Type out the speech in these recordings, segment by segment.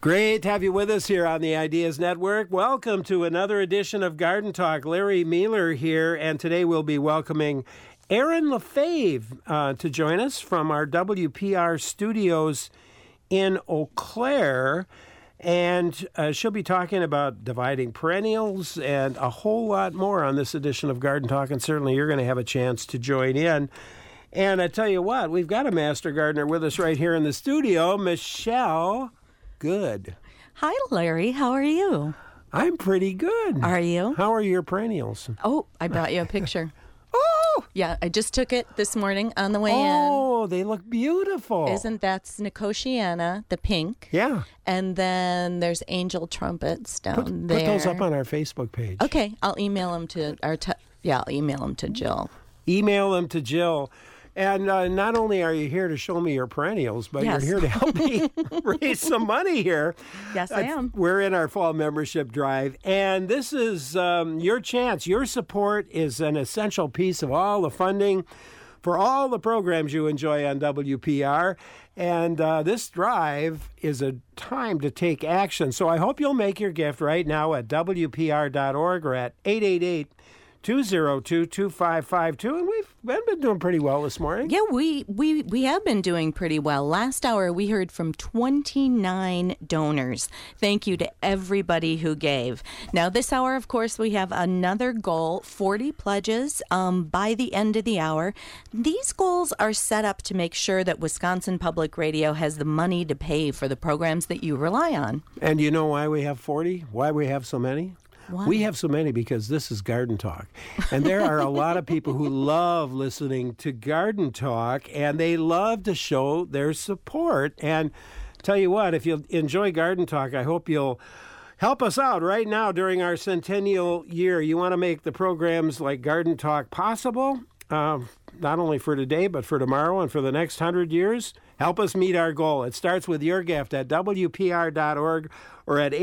Great to have you with us here on the Ideas Network. Welcome to another edition of Garden Talk. Larry Mealer here, and today we'll be welcoming Erin LaFave to join us from our WPR studios in Eau Claire. And she'll be talking about dividing perennials and a whole lot more on this edition of Garden Talk, and certainly you're going to have a chance to join in. And I tell you what, we've got a master gardener with us right here in the studio, Michelle Good. Hi, Larry. How are you? I'm pretty good. Are you? How are your perennials? Oh, I brought you a picture. Oh! Yeah, I just took it this morning on the way in. Oh, they look beautiful. Isn't that Nicotiana, the pink? Yeah. And then there's angel trumpets down there. Put those up on our Facebook page. Okay, I'll email them to I'll email them to Jill. Email them to Jill. And not only are you here to show me your perennials, but Yes. you're here to help me raise some money here. Yes, I am. We're in our fall membership drive, and this is your chance. Your support is an essential piece of all the funding for all the programs you enjoy on WPR. And this drive is a time to take action. So I hope you'll make your gift right now at WPR.org or at 888-202-2552, and we've been doing pretty well this morning. Yeah, we have been doing pretty well. Last hour, we heard from 29 donors. Thank you to everybody who gave. Now, this hour, of course, we have another goal, 40 pledges by the end of the hour. These goals are set up to make sure that Wisconsin Public Radio has the money to pay for the programs that you rely on. And you know why we have 40? Why we have so many? Why? We have so many because this is Garden Talk. And there are a lot of people who love listening to Garden Talk, and they love to show their support. And tell you what, if you enjoy Garden Talk, I hope you'll help us out right now during our centennial year. You want to make the programs like Garden Talk possible, not only for today, but for tomorrow and for the next 100 years. Help us meet our goal. It starts with your gift at WPR.org or at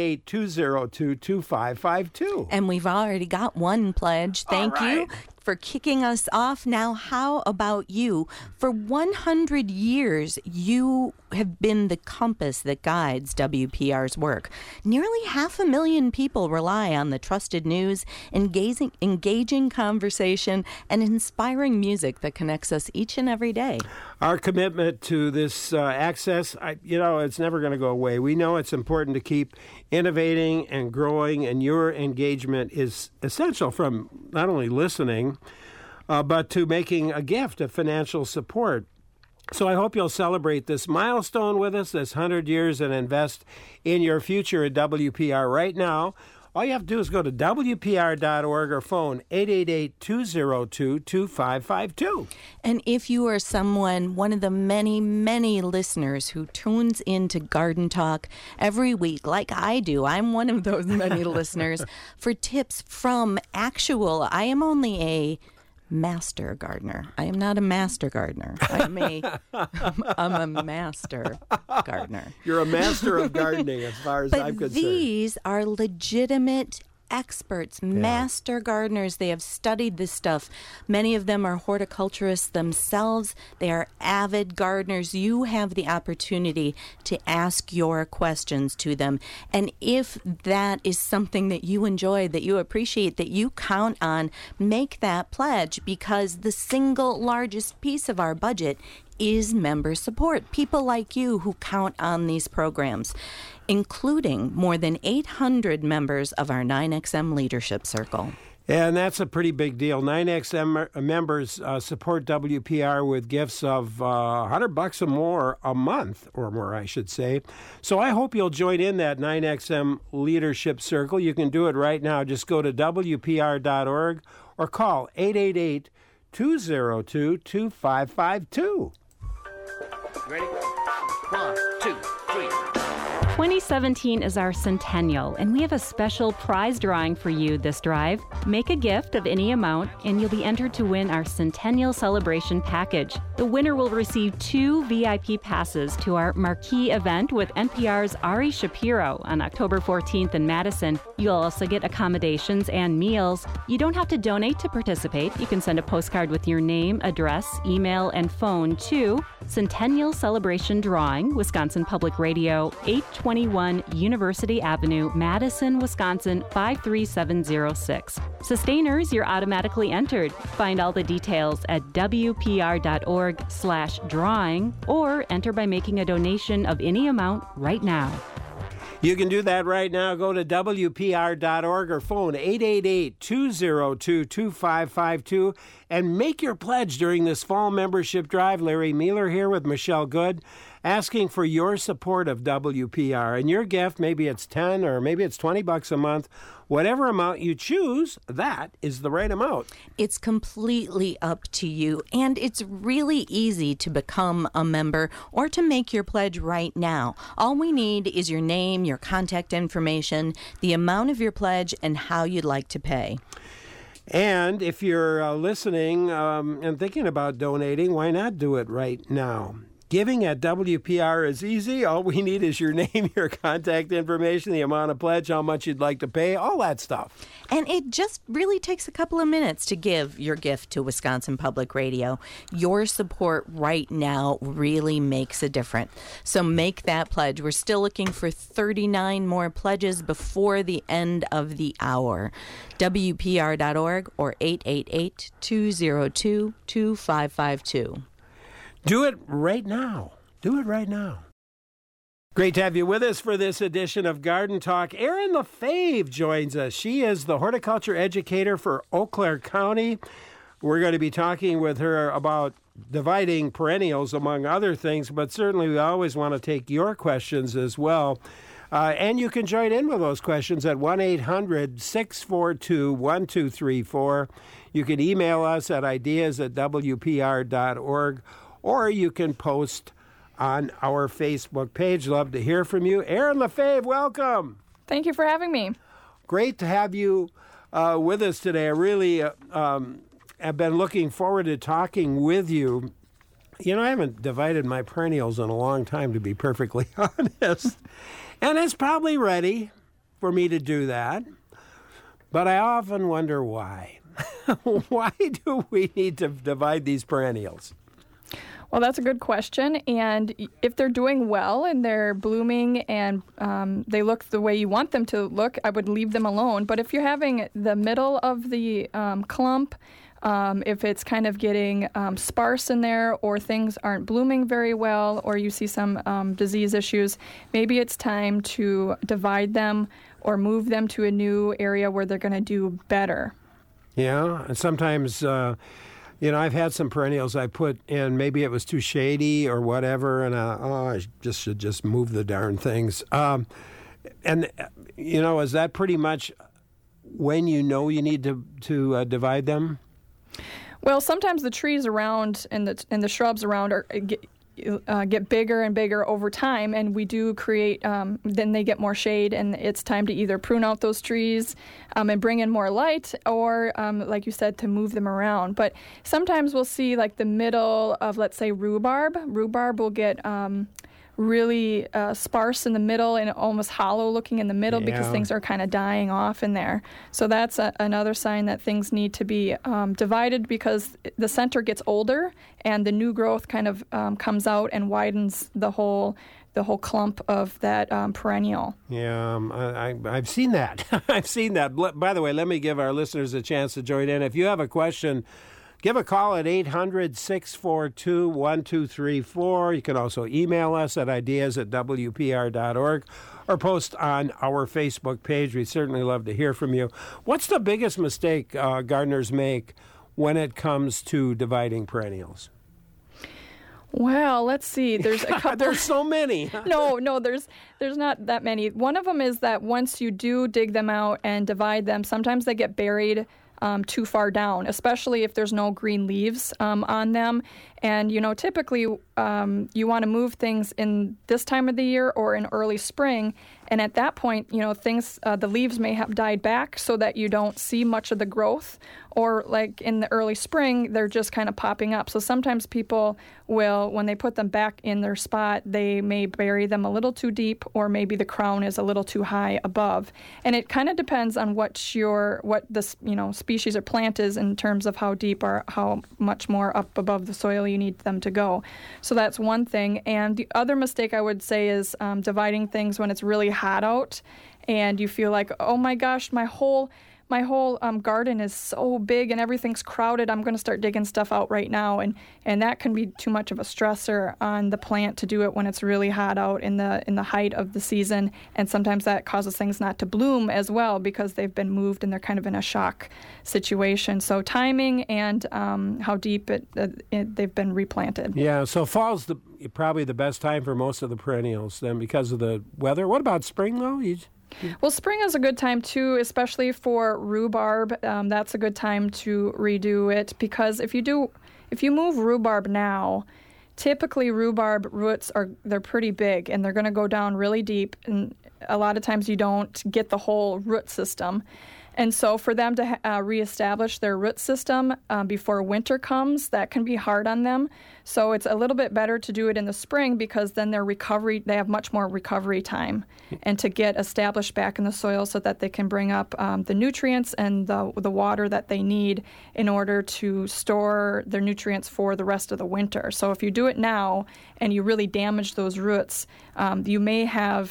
888-202-2552. And we've already got one pledge. Thank you for kicking us off. Now, how about you? For 100 years, you have been the compass that guides WPR's work. Nearly 500,000 people rely on the trusted news, engaging conversation, and inspiring music that connects us each and every day. Our commitment to this access, it's never going to go away. We know it's important to keep innovating and growing, and your engagement is essential from not only listening, but to making a gift of financial support. So I hope you'll celebrate this milestone with us, this 100 years, and invest in your future at WPR right now. All you have to do is go to WPR.org or phone 888-202-2552. And if you are one of the many, many listeners who tunes into Garden Talk every week, like I do, I'm one of those many listeners, for tips from I am only a master gardener. I am not a master gardener. I'm a master gardener. You're a master of gardening as far as I'm concerned. These are legitimate experts, master gardeners. They have studied this stuff. Many of them are horticulturists themselves. They are avid gardeners. You have the opportunity to ask your questions to them. And if that is something that you enjoy, that you appreciate, that you count on, make that pledge, because the single largest piece of our budget is member support. People like you who count on these programs, including more than 800 members of our 9XM Leadership Circle. And that's a pretty big deal. 9XM members support WPR with gifts of $100 or more a month, or more, I should say. So I hope you'll join in that 9XM Leadership Circle. You can do it right now. Just go to WPR.org or call 888-202-2552. Ready? 1, 2, 3. 2017 is our centennial, and we have a special prize drawing for you this drive. Make a gift of any amount, and you'll be entered to win our Centennial Celebration Package. The winner will receive 2 VIP passes to our marquee event with NPR's Ari Shapiro on October 14th in Madison. You'll also get accommodations and meals. You don't have to donate to participate. You can send a postcard with your name, address, email, and phone to Centennial Celebration Drawing, Wisconsin Public Radio, 820 121 University Avenue, Madison, Wisconsin 53706. Sustainers, you're automatically entered. Find all the details at wpr.org/drawing or enter by making a donation of any amount right now. You can do that right now. Go to WPR.org or phone 888-202-2552 and make your pledge during this fall membership drive. Larry Mealer here with Michelle Good, asking for your support of WPR. And your gift, maybe it's 10 or maybe it's $20 a month. Whatever amount you choose, that is the right amount. It's completely up to you, and it's really easy to become a member or to make your pledge right now. All we need is your name, your contact information, the amount of your pledge, and how you'd like to pay. And if you're listening and thinking about donating, why not do it right now? Giving at WPR is easy. All we need is your name, your contact information, the amount of pledge, how much you'd like to pay, all that stuff. And it just really takes a couple of minutes to give your gift to Wisconsin Public Radio. Your support right now really makes a difference. So make that pledge. We're still looking for 39 more pledges before the end of the hour. WPR.org or 888-202-2552. Do it right now. Do it right now. Great to have you with us for this edition of Garden Talk. Erin LaFave joins us. She is the horticulture educator for Eau Claire County. We're going to be talking with her about dividing perennials, among other things, but certainly we always want to take your questions as well. And you can join in with those questions at 1-800-642-1234. You can email us at ideas@wpr.org. Or you can post on our Facebook page. Love to hear from you. Erin LaFave, welcome. Thank you for having me. Great to have you with us today. I really have been looking forward to talking with you. You know, I haven't divided my perennials in a long time, to be perfectly honest. And it's probably ready for me to do that. But I often wonder why. Why do we need to divide these perennials? Well, that's a good question. And if they're doing well and they're blooming and they look the way you want them to look, I would leave them alone. But if you're having the middle of the clump, if it's kind of getting sparse in there or things aren't blooming very well or you see some disease issues, maybe it's time to divide them or move them to a new area where they're going to do better. Yeah, and sometimes... I've had some perennials I put in, maybe it was too shady or whatever, and I should just move the darn things. Is that pretty much when you know you need to divide them? Well, sometimes the trees around and the shrubs around get bigger and bigger over time, and we do create, then they get more shade, and it's time to either prune out those trees and bring in more light, or, like you said, to move them around. But sometimes we'll see, like, the middle of, let's say, rhubarb. Rhubarb will get really sparse in the middle and almost hollow looking in the middle because things are kind of dying off in there. So that's another sign that things need to be divided because the center gets older and the new growth kind of comes out and widens the whole clump of that perennial. Yeah, I've seen that. I've seen that. By the way, let me give our listeners a chance to join in. If you have a question, give a call at 800-642-1234. You can also email us at ideas@wpr.org or post on our Facebook page. We'd certainly love to hear from you. What's the biggest mistake gardeners make when it comes to dividing perennials? Well, let's see. There's a couple. There's so many. No, there's not that many. One of them is that once you do dig them out and divide them, sometimes they get buried too far down, especially if there's no green leaves on them. And, typically you want to move things in this time of the year or in early spring. And at that point, things, the leaves may have died back so that you don't see much of the growth. Or like in the early spring, they're just kind of popping up. So sometimes people will, when they put them back in their spot, they may bury them a little too deep, or maybe the crown is a little too high above. And it kind of depends on what the species or plant is in terms of how deep or how much more up above the soil you need them to go. So that's one thing. And the other mistake I would say is dividing things when it's really hot out and you feel like, oh my gosh, my whole garden is so big and everything's crowded. I'm going to start digging stuff out right now, and that can be too much of a stressor on the plant to do it when it's really hot out in the height of the season. And sometimes that causes things not to bloom as well because they've been moved and they're kind of in a shock situation. So timing and how deep they've been replanted. Yeah. So fall's probably the best time for most of the perennials then because of the weather. What about spring though? Well, spring is a good time, too, especially for rhubarb. That's a good time to redo it because if you move rhubarb now, typically rhubarb roots they're pretty big and they're going to go down really deep. And a lot of times you don't get the whole root system. And so for them to reestablish their root system before winter comes, that can be hard on them. So it's a little bit better to do it in the spring because then they have much more recovery time and to get established back in the soil so that they can bring up the nutrients and the water that they need in order to store their nutrients for the rest of the winter. So if you do it now and you really damage those roots, you may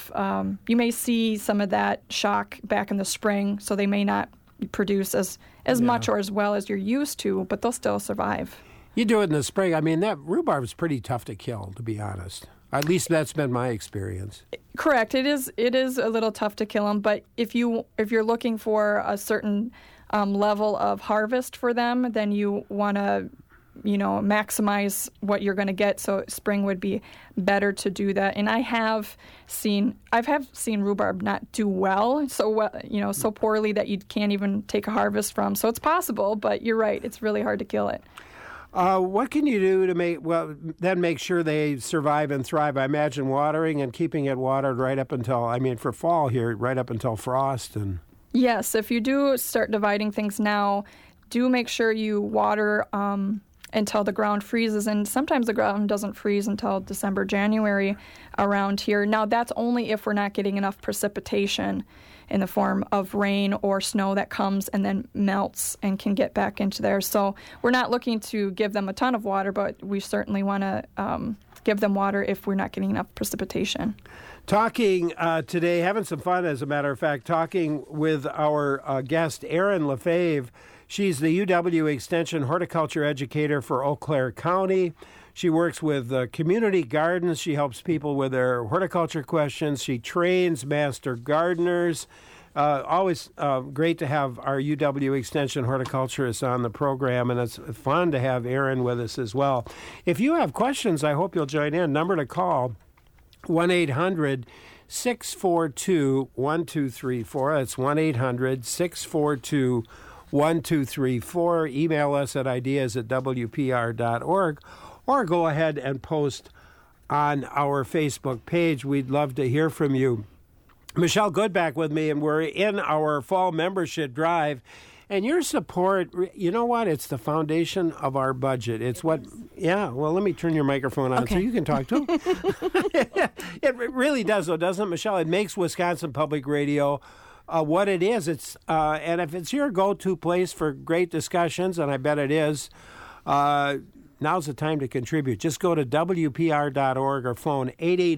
see some of that shock back in the spring, so they may not produce as much or as well as you're used to, but they'll still survive. You do it in the spring. I mean, that rhubarb is pretty tough to kill, to be honest. At least that's been my experience. Correct. It is a little tough to kill them, but if you're looking for a certain level of harvest for them, then you want to maximize what you're going to get. So spring would be better to do that. And I have seen rhubarb not do well, so poorly that you can't even take a harvest from. So it's possible, but you're right. It's really hard to kill it. What can you do to make sure they survive and thrive? I imagine watering and keeping it watered right up until, for fall here, right up until frost. Yes, if you do start dividing things now, do make sure you water until the ground freezes. And sometimes the ground doesn't freeze until December, January around here. Now, that's only if we're not getting enough precipitation in the form of rain or snow that comes and then melts and can get back into there. So we're not looking to give them a ton of water, but we certainly want to give them water if we're not getting enough precipitation. Talking today, having some fun, as a matter of fact, talking with our guest, Erin Lefebvre. She's the UW Extension horticulture educator for Eau Claire County. She works with community gardens. She helps people with their horticulture questions. She trains master gardeners. Always great to have our UW Extension horticulturists on the program, and it's fun to have Erin with us as well. If you have questions, I hope you'll join in. Number to call, 1-800-642-1234. That's 1-800-642-1234. Email us at ideas@wpr.org. Or go ahead and post on our Facebook page. We'd love to hear from you. Michelle Goodback with me, and we're in our fall membership drive. And your support, you know what? It's the foundation of our budget. It's what, well, let me turn your microphone on so you can talk too. It really does, though, doesn't it, Michelle? It makes Wisconsin Public Radio what it is. It's and if it's your go-to place for great discussions, and I bet it is, now's the time to contribute. Just go to WPR.org or phone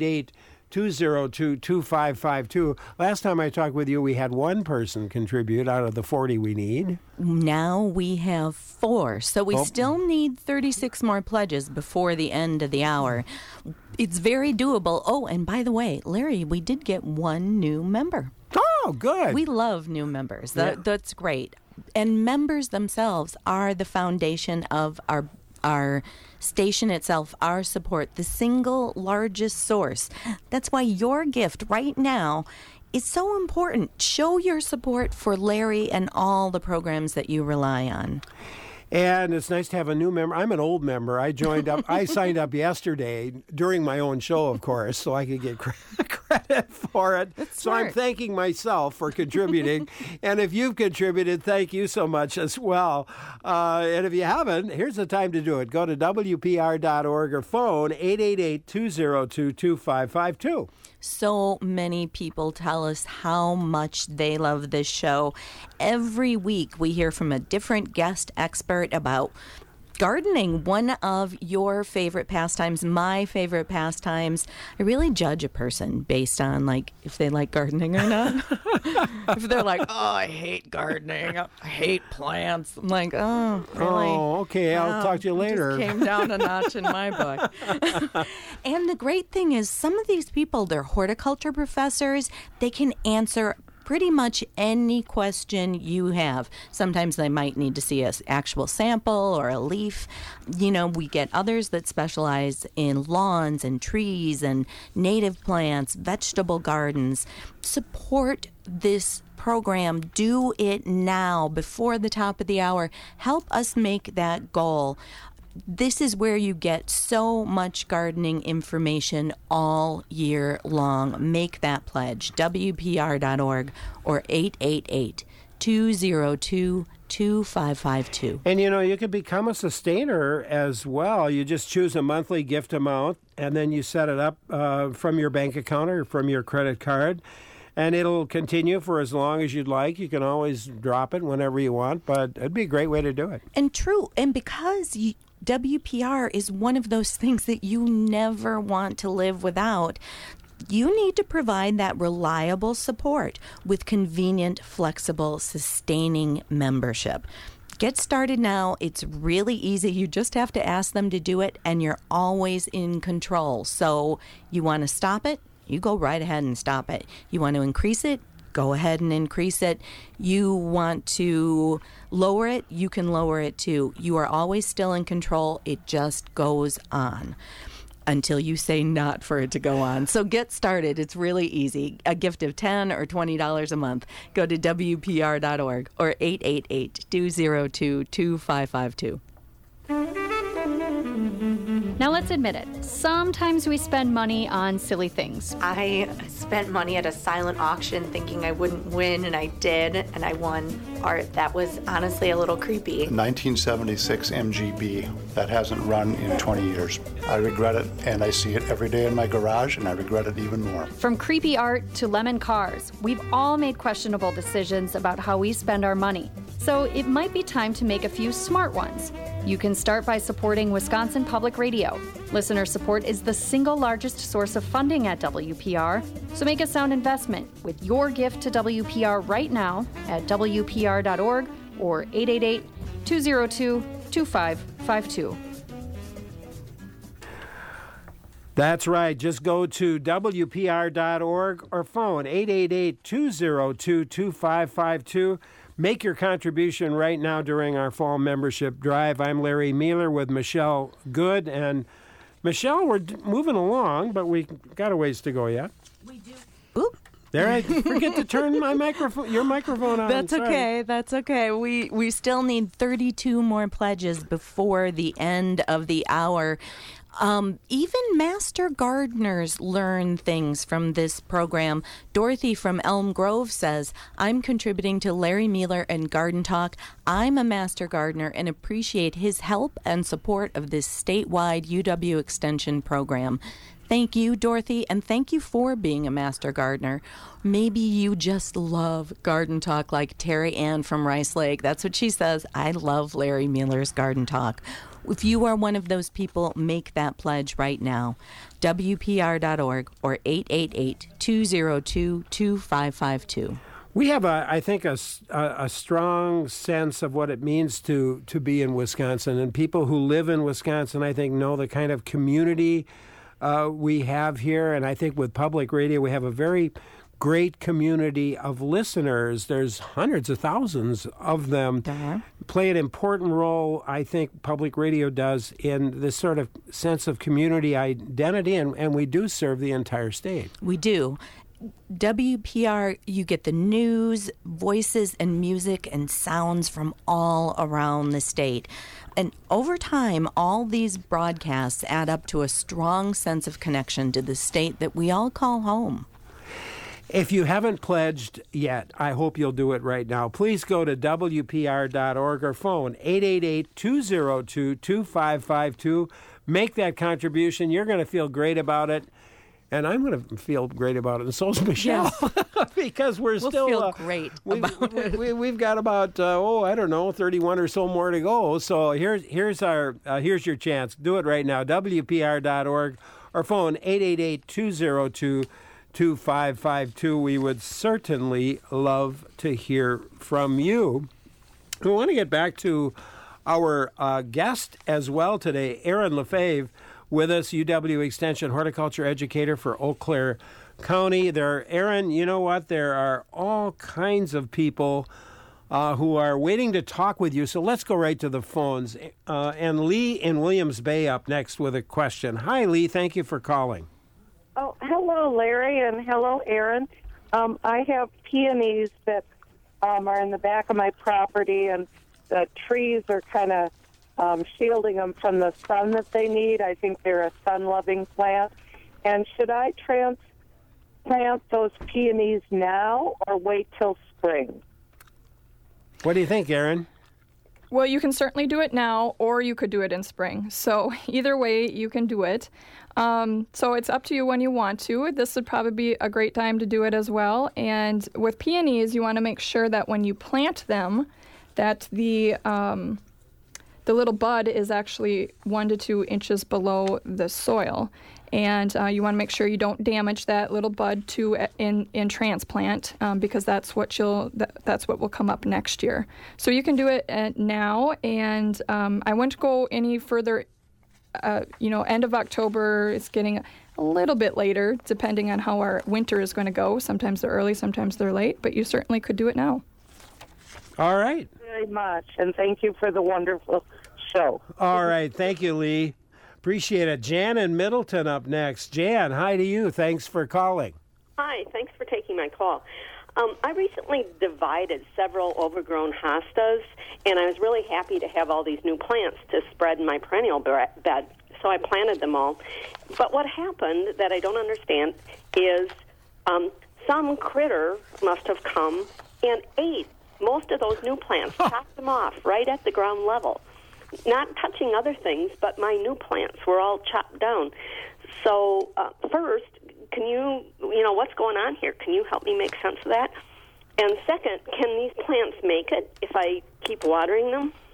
888-202-2552. Last time I talked with you, we had one person contribute out of the 40 we need. Now we have 4. So we still need 36 more pledges before the end of the hour. It's very doable. Oh, and by the way, Larry, we did get one new member. Oh, good. We love new members. That's great. And members themselves are the foundation of our station itself, our support, the single largest source. That's why your gift right now is so important. Show your support for Larry and all the programs that you rely on. And it's nice to have a new member. I'm an old member. I joined up. I signed up yesterday during my own show, of course, so I could get credit for it. So I'm thanking myself for contributing. And if you've contributed, thank you so much as well. And if you haven't, here's the time to do it. Go to WPR.org or phone 888-202-2552. So many people tell us how much they love this show. Every week we hear from a different guest expert about Gardening, one of your favorite pastimes, my favorite pastimes. I really judge a person based on if they like gardening or not. If they're like, oh, I hate gardening, I hate plants. I'm like, oh, really? Oh, okay. I'll talk to you later. Just came down a notch in my book. And the great thing is, some of these people, they're horticulture professors. They can answer pretty much any question you have. Sometimes they might need to see an actual sample or a leaf. We get others that specialize in lawns and trees and native plants, vegetable gardens. Support this program. Do it now before the top of the hour. Help us make that goal. This is where you get so much gardening information all year long. Make that pledge. WPR.org or 888-202-2552. And you can become a sustainer as well. You just choose a monthly gift amount, and then you set it up from your bank account or from your credit card. And it'll continue for as long as you'd like. You can always drop it whenever you want, but it'd be a great way to do it. And true. And because WPR is one of those things that you never want to live without, you need to provide that reliable support with convenient, flexible, sustaining membership. Get started now. It's really easy. You just have to ask them to do it, and you're always in control. So you want to stop it? You go right ahead and stop it. You want to increase it? Go ahead and increase it. You want to lower it? You can lower it too. You are always still in control. It just goes on until you say not for it to go on. So get started. It's really easy. A gift of $10 or $20 a month. Go to WPR.org or 888-202-2552. Now let's admit it. Sometimes we spend money on silly things. I spent money at a silent auction thinking I wouldn't win, and I did, and I won art that was honestly a little creepy. 1976 MGB that hasn't run in 20 years. I regret it, and I see it every day in my garage, and I regret it even more. From creepy art to lemon cars, we've all made questionable decisions about how we spend our money. So it might be time to make a few smart ones. You can start by supporting Wisconsin Public Radio. Listener support is the single largest source of funding at WPR, so make a sound investment with your gift to WPR right now at WPR.org or 888-202-2552. That's right. Just go to WPR.org or phone 888-202-2552. Make your contribution right now during our fall membership drive. I'm Larry Mueller with Michelle Good. And Michelle, we're moving along, but we got a ways to go yet. We do. Oop. There, I forget to turn my your microphone on. That's okay. That's okay. We still need 32 more pledges before the end of the hour. Even master gardeners learn things from this program. Dorothy from Elm Grove says, I'm contributing to Larry Mueller and Garden Talk. I'm a master gardener and appreciate his help and support of this statewide UW Extension program. Thank you, Dorothy, and thank you for being a master gardener. Maybe you just love Garden Talk like Terry Ann from Rice Lake. That's what she says. I love Larry Mueller's Garden Talk. If you are one of those people, make that pledge right now. WPR.org or 888-202-2552. We have, I think, a strong sense of what it means to be in Wisconsin. And people who live in Wisconsin, I think, know the kind of community we have here. And I think with public radio, we have a very great community of listeners. There's hundreds of thousands of them. Play an important role, I think, public radio does in this sort of sense of community identity, and we do serve the entire state. We do. WPR, you get the news, voices, and music and sounds from all around the state. And over time, all these broadcasts add up to a strong sense of connection to the state that we all call home. If you haven't pledged yet, I hope you'll do it right now. Please go to WPR.org or phone 888-202-2552. Make that contribution. You're going to feel great about it. And I'm going to feel great about it, and so's Michelle, because we'll still feel great about it. We've got about 31 or so more to go. So here's your chance. Do it right now. WPR.org or phone 888-202-2552. We would certainly love to hear from you. We want to get back to our guest as well today, Aaron Lefebvre, with us, UW Extension horticulture educator for Eau Claire County. Aaron, you know what? There are all kinds of people who are waiting to talk with you, so let's go right to the phones. And Lee in Williams Bay up next with a question. Hi, Lee. Thank you for calling. Oh, hello, Larry, and hello, Aaron. I have peonies that are in the back of my property, and the trees are kind of shielding them from the sun that they need. I think they're a sun-loving plant. And should I transplant those peonies now or wait till spring? What do you think, Aaron? Well, you can certainly do it now, or you could do it in spring. So either way, you can do it. So it's up to you when you want to. This would probably be a great time to do it as well. And with peonies, you want to make sure that when you plant them, that the little bud is actually 1 to 2 inches below the soil. And you want to make sure you don't damage that little bud in transplant because that's what will come up next year. So you can do it now, and I wouldn't go any further. End of October. It's getting a little bit later, depending on how our winter is going to go. Sometimes they're early, sometimes they're late, but you certainly could do it now. All right. Very much, and thank you for the wonderful show. All right. Thank you, Lee. Appreciate it. Jan in Middleton up next. Jan, hi to you. Thanks for calling. Hi. Thanks for taking my call. I recently divided several overgrown hostas, and I was really happy to have all these new plants to spread in my perennial bed. So I planted them all. But what happened that I don't understand is some critter must have come and ate most of those new plants, chopped them off right at the ground level. Not touching other things, but my new plants were all chopped down. So first, can you what's going on here? Can you help me make sense of that? And second, can these plants make it if I keep watering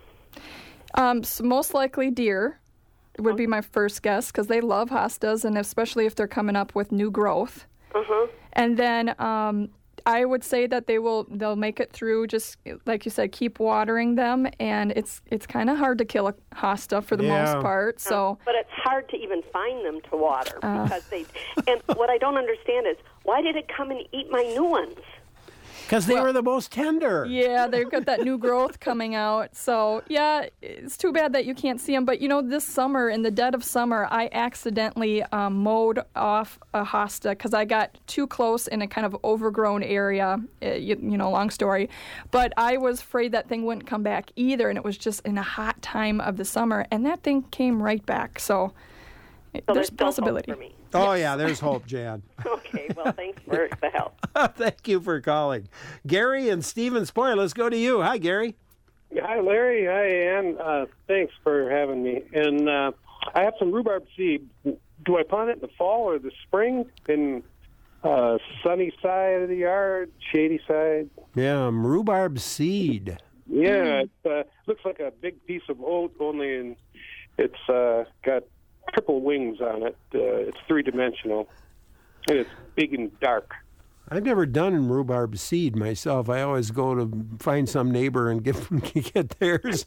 them? So most likely deer would be my first guess, because they love hostas, and especially if they're coming up with new growth. And then I would say that they'll make it through, just like you said, keep watering them, and it's kind of hard to kill a hosta for the most part. So, but it's hard to even find them to water because they. And what I don't understand is why did it come and eat my new ones? Because they were the most tender. Yeah, they've got that new growth coming out. So, yeah, it's too bad that you can't see them. But, this summer, in the dead of summer, I accidentally mowed off a hosta because I got too close in a kind of overgrown area, long story. But I was afraid that thing wouldn't come back either, and it was just in a hot time of the summer, and that thing came right back. So there's possibility. Hope for me. Oh, yeah, there's hope, Jan. Okay, well, thanks for the help. Thank you for calling. Gary and Stevens Point, let's go to you. Hi, Gary. Hi, Larry. Hi, Ann. Thanks for having me. And I have some rhubarb seed. Do I plant it in the fall or the spring? In sunny side of the yard, shady side? Yeah, rhubarb seed. Yeah, it looks like a big piece of oat, only it's got triple wings on it. It's three-dimensional, and it's big and dark. I've never done rhubarb seed myself. I always go to find some neighbor and get theirs.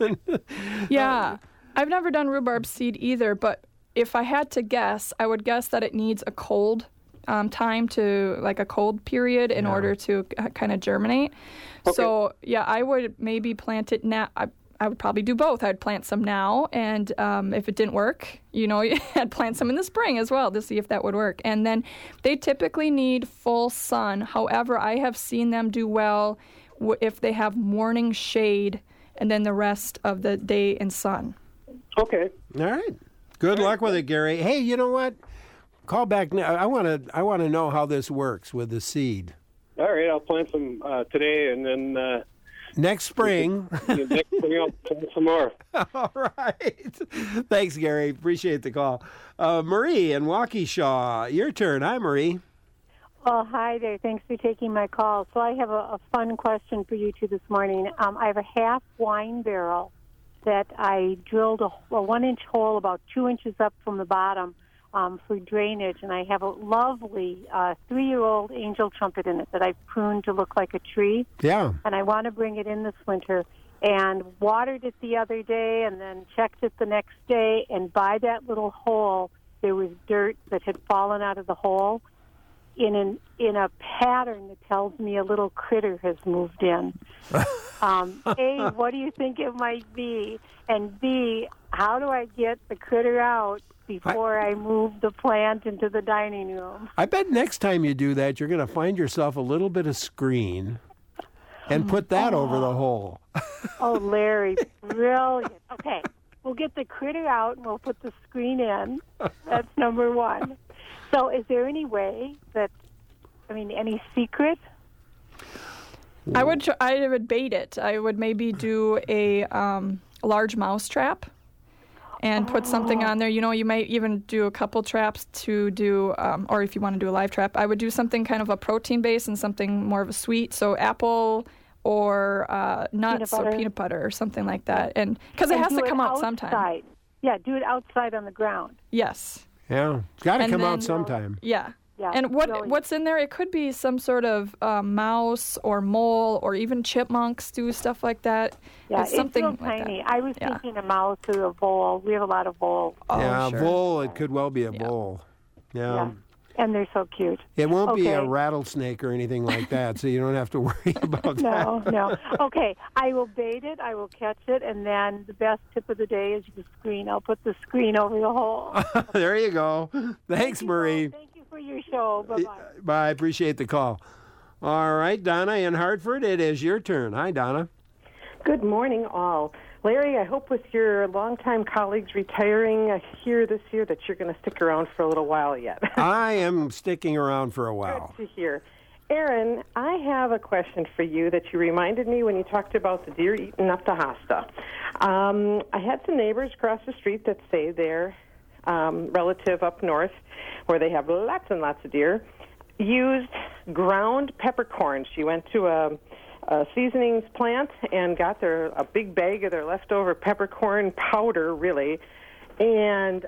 Yeah, I've never done rhubarb seed either, but if I had to guess, I would guess that it needs a cold time to, like a cold period in order to kind of germinate. Okay. So, yeah, I would maybe plant it now. I would probably do both. I'd plant some now, and if it didn't work, I'd plant some in the spring as well to see if that would work. And then they typically need full sun. However, I have seen them do well if they have morning shade and then the rest of the day in sun. Okay. All right. Good luck with it, Gary. Hey, you know what? Call back now. I want to know how this works with the seed. All right. I'll plant some today, and then Next spring. Next spring I'll plant some more. All right. Thanks, Gary. Appreciate the call. Marie in Waukesha, your turn. Hi, Marie. Well, hi there. Thanks for taking my call. So I have a fun question for you two this morning. I have a half wine barrel that I drilled a 1-inch hole about 2 inches up from the bottom for drainage, and I have a lovely 3-year-old angel trumpet in it that I've pruned to look like a tree. Yeah. And I want to bring it in this winter, and watered it the other day and then checked it the next day, and by that little hole there was dirt that had fallen out of the hole in a pattern that tells me a little critter has moved in. A, what do you think it might be? And B, how do I get the critter out before I move the plant into the dining room? I bet next time you do that, you're going to find yourself a little bit of screen and put that over the hole. Oh, Larry, brilliant. Okay, we'll get the critter out and we'll put the screen in. That's number one. So is there any way any secret? I would bait it. I would maybe do a large mouse trap and put something on there. You know, you might even do a couple traps to do, or if you want to do a live trap, I would do something kind of a protein base and something more of a sweet. So apple or nuts or peanut butter or something like that. And because it has to come out sometime. Yeah, do it outside on the ground. Yes. Yeah, it's got to come out sometime. Yeah. Yeah, and what's in there? It could be some sort of mouse or mole or even chipmunks do stuff like that. Yeah, it's something real like tiny. that. I was thinking a mouse or a vole. We have a lot of voles. Yeah, sure. vole. It could well be a vole. Yeah. And they're so cute. It won't be a rattlesnake or anything like that, so you don't have to worry about that. No. Okay, I will bait it, I will catch it, and then the best tip of the day is the screen. I'll put the screen over the hole. There you go. Thanks, Marie. Thank you for your show. Bye-bye. Bye. Appreciate the call. All right, Donna in Hartford, it is your turn. Hi, Donna. Good morning, all. Larry, I hope with your longtime colleagues retiring here this year that you're going to stick around for a little while yet. I am sticking around for a while. Good to hear. Aaron, I have a question for you that you reminded me when you talked about the deer eating up the hosta. I had some neighbors across the street that say their relative up north, where they have lots and lots of deer, used ground peppercorns. She went to a seasonings plant and got a big bag of their leftover peppercorn powder, really, and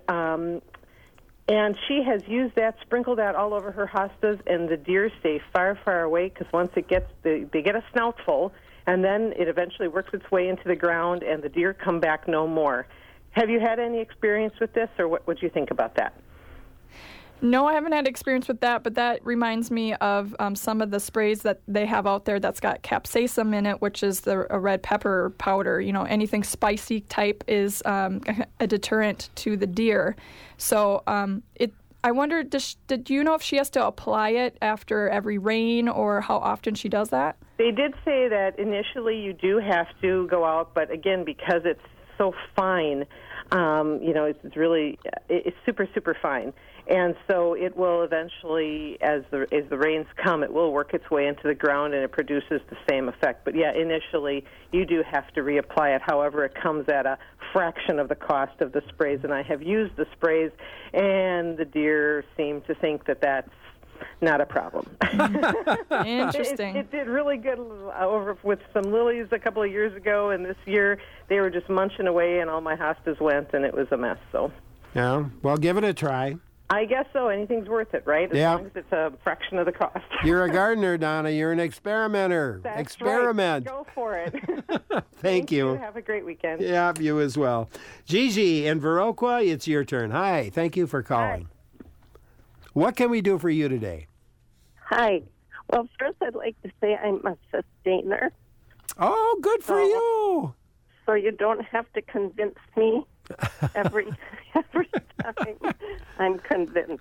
she has used that, sprinkled that all over her hostas, and the deer stay far, far away because once it gets, they get a snoutful, and then it eventually works its way into the ground, and the deer come back no more. Have you had any experience with this, or what would you think about that? No, I haven't had experience with that, but that reminds me of some of the sprays that they have out there that's got capsaicin in it, which is a red pepper powder. You know, anything spicy type is a deterrent to the deer. So I wonder, did you know if she has to apply it after every rain or how often she does that? They did say that initially you do have to go out, but again, because it's so fine, it's really, it's super, super fine. And so it will eventually, as the rains come, it will work its way into the ground and it produces the same effect. But yeah, initially you do have to reapply it. However, it comes at a fraction of the cost of the sprays. And I have used the sprays, and the deer seem to think that that's not a problem. Interesting. It did really good over with some lilies a couple of years ago, and this year they were just munching away, and all my hostas went, and it was a mess. So. Yeah, well, give it a try. I guess so. Anything's worth it, right? As long as it's a fraction of the cost. You're a gardener, Donna. You're an experimenter. That's Experiment. Right. Go for it. Thank you. Have a great weekend. Yeah, you as well. Gigi in Viroqua, it's your turn. Hi. Thank you for calling. Hi. What can we do for you today? Hi. Well, first I'd like to say I'm a sustainer. Oh, good for you. So you don't have to convince me every time I'm convinced.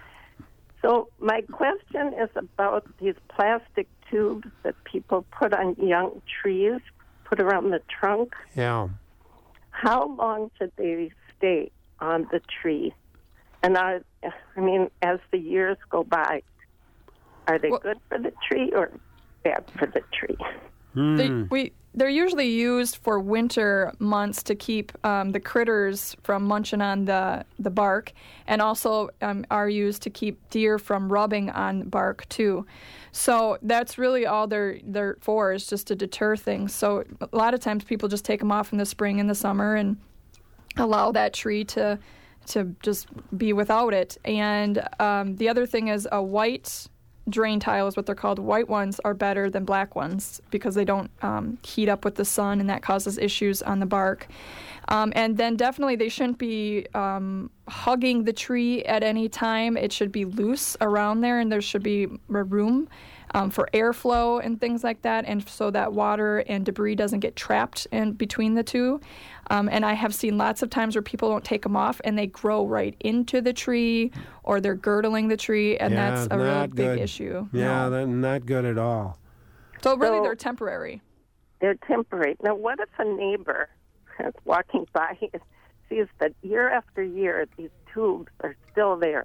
So my question is about these plastic tubes that people put on young trees, put around the trunk. Yeah. How long should they stay on the tree? And as the years go by, are they good for the tree or bad for the tree? they're usually used for winter months to keep the critters from munching on the bark, and also are used to keep deer from rubbing on bark too. So that's really all they're for, is just to deter things. So a lot of times people just take them off in the spring and the summer and allow that tree to just be without it. And the other thing is a white drain tile is what they're called. White ones are better than black ones because they don't heat up with the sun, and that causes issues on the bark. And then definitely they shouldn't be hugging the tree at any time. It should be loose around there, and there should be room for airflow and things like that, and so that water and debris doesn't get trapped in between the two. And I have seen lots of times where people don't take them off and they grow right into the tree, or they're girdling the tree, and that's a really big issue. Yeah, that's not good at all. So really they're temporary. They're temporary. Now, what if a neighbor is walking by and sees that year after year these tubes are still there?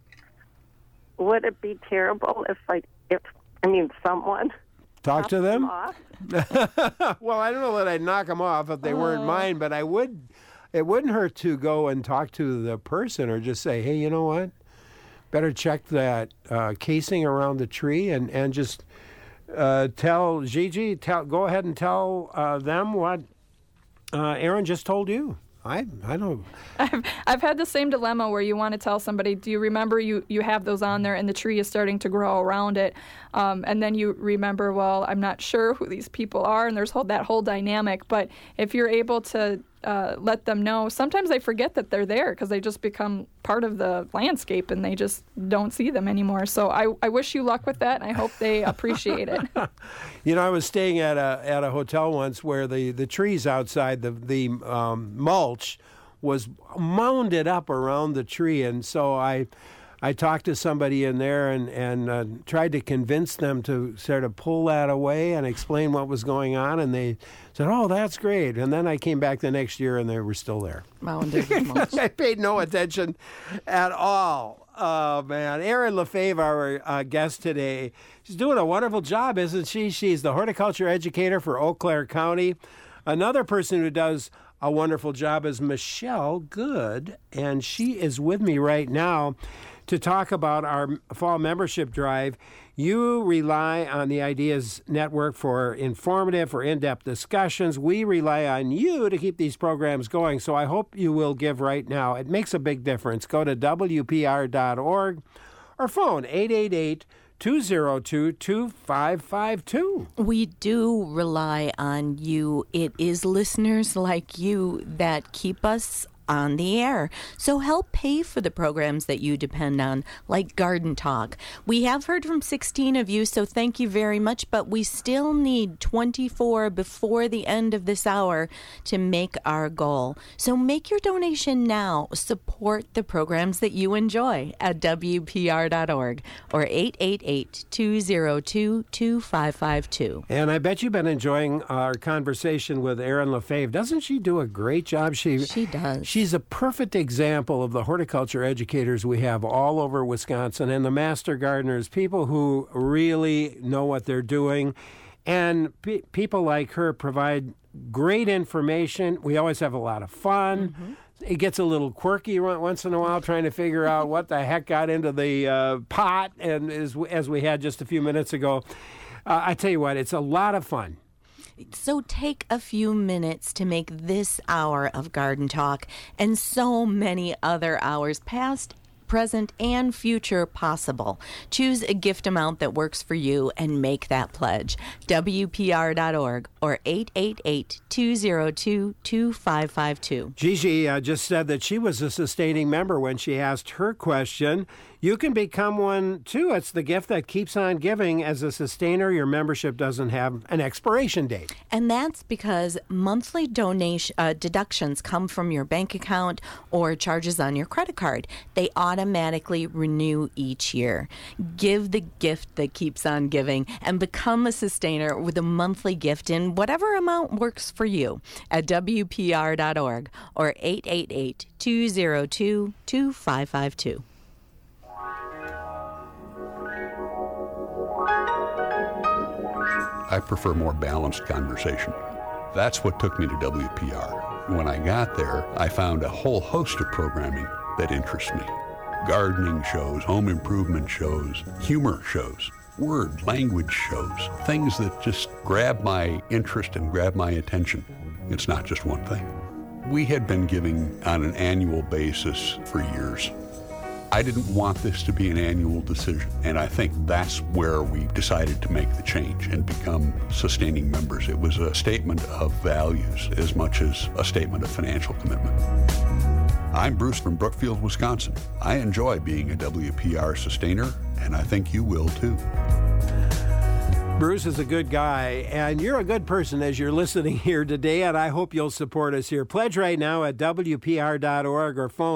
Would it be terrible if someone talk to them? Off? Well, I don't know that I'd knock them off if they weren't mine, but I would. It wouldn't hurt to go and talk to the person, or just say, hey, you know what? Better check that casing around the tree, and just tell Gigi. Go ahead and tell them what Aaron just told you. I don't. I've had the same dilemma where you want to tell somebody, do you remember you have those on there and the tree is starting to grow around it, and then you remember, well, I'm not sure who these people are, and there's that whole dynamic. But if you're able to let them know, sometimes they forget that they're there because they just become part of the landscape and they just don't see them anymore. So I wish you luck with that, and I hope they appreciate it. You know, I was staying at a hotel once where the trees outside, the mulch was mounded up around the tree, and so I talked to somebody in there and tried to convince them to sort of pull that away and explain what was going on, and they said, oh, that's great. And then I came back the next year, and they were still there. I paid no attention at all. Oh, man. Erin LeFave, our guest today, she's doing a wonderful job, isn't she? She's the horticulture educator for Eau Claire County. Another person who does a wonderful job is Michelle Good, and she is with me right now to talk about our fall membership drive. You rely on the Ideas Network for informative, for in-depth discussions. We rely on you to keep these programs going, so I hope you will give right now. It makes a big difference. Go to WPR.org or phone 888-202-2552. We do rely on you. It is listeners like you that keep us on the air. So help pay for the programs that you depend on, like Garden Talk. We have heard from 16 of you, so thank you very much, but we still need 24 before the end of this hour to make our goal. So make your donation now. Support the programs that you enjoy at WPR.org or 888-202-2552. And I bet you've been enjoying our conversation with Erin LeFave. Doesn't she do a great job? She does. She's a perfect example of the horticulture educators we have all over Wisconsin, and the master gardeners, people who really know what they're doing. And people like her provide great information. We always have a lot of fun. Mm-hmm. It gets a little quirky once in a while, trying to figure out what the heck got into the pot, and as we had just a few minutes ago. I tell you what, it's a lot of fun. So take a few minutes to make this hour of Garden Talk and so many other hours, past, present, and future, possible. Choose a gift amount that works for you and make that pledge. WPR.org or 888-202-2552. Gigi just said that she was a sustaining member when she asked her question. You can become one, too. It's the gift that keeps on giving. As a sustainer, your membership doesn't have an expiration date. And that's because monthly deductions come from your bank account or charges on your credit card. They automatically renew each year. Give the gift that keeps on giving and become a sustainer with a monthly gift in whatever amount works for you at WPR.org or 888-202-2552. I prefer more balanced conversation. That's what took me to WPR. When I got there, I found a whole host of programming that interests me. Gardening shows, home improvement shows, humor shows, word, language shows, things that just grab my interest and grab my attention. It's not just one thing. We had been giving on an annual basis for years. I didn't want this to be an annual decision, and I think that's where we decided to make the change and become sustaining members. It was a statement of values as much as a statement of financial commitment. I'm Bruce from Brookfield, Wisconsin. I enjoy being a WPR sustainer, and I think you will too. Bruce is a good guy, and you're a good person as you're listening here today, and I hope you'll support us here. Pledge right now at WPR.org or phone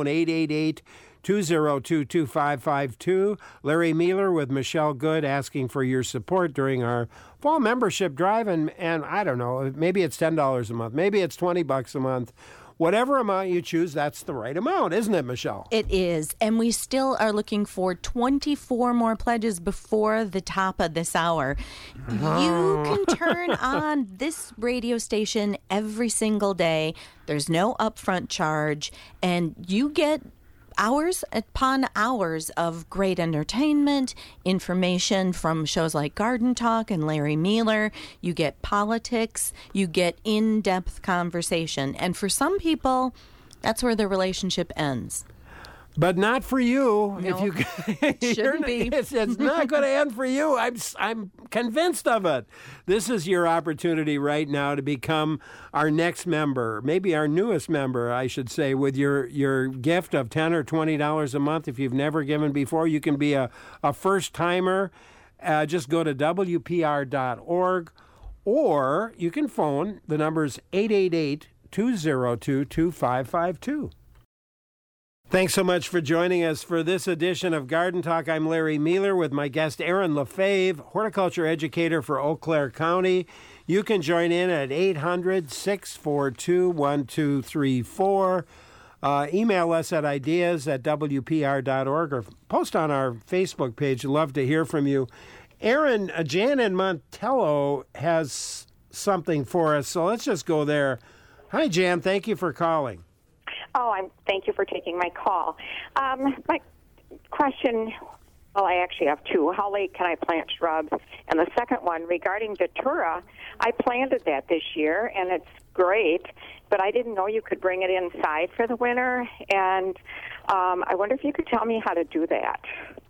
888-202-2552. Larry Mealer with Michelle Good asking for your support during our fall membership drive, and I don't know, maybe it's $10 a month, maybe it's $20 a month. Whatever amount you choose, that's the right amount, isn't it, Michelle? It is. And we still are looking for 24 more pledges before the top of this hour. You can turn on this radio station every single day. There's no upfront charge, and you get hours upon hours of great entertainment, information from shows like Garden Talk and Larry Mealer. You get politics, you get in-depth conversation. And for some people, that's where the relationship ends. But not for you. No, if you shouldn't be. It's not going to end for you. I'm convinced of it. This is your opportunity right now to become our next member, maybe our newest member, I should say, with your gift of $10 or $20 a month. If you've never given before, you can be a first-timer. Just go to WPR.org, or you can phone. The number's 888-202-2552. Thanks so much for joining us for this edition of Garden Talk. I'm Larry Mealer with my guest Aaron LaFave, horticulture educator for Eau Claire County. You can join in at 800-642-1234. Email us at ideas@wpr.org or post on our Facebook page. Love to hear from you. Aaron, Jan in Montello has something for us, so let's just go there. Hi, Jan. Thank you for calling. Thank you for taking my call. My question, well, I actually have two. How late can I plant shrubs? And the second one, regarding Datura, I planted that this year, and it's great, but I didn't know you could bring it inside for the winter, and I wonder if you could tell me how to do that.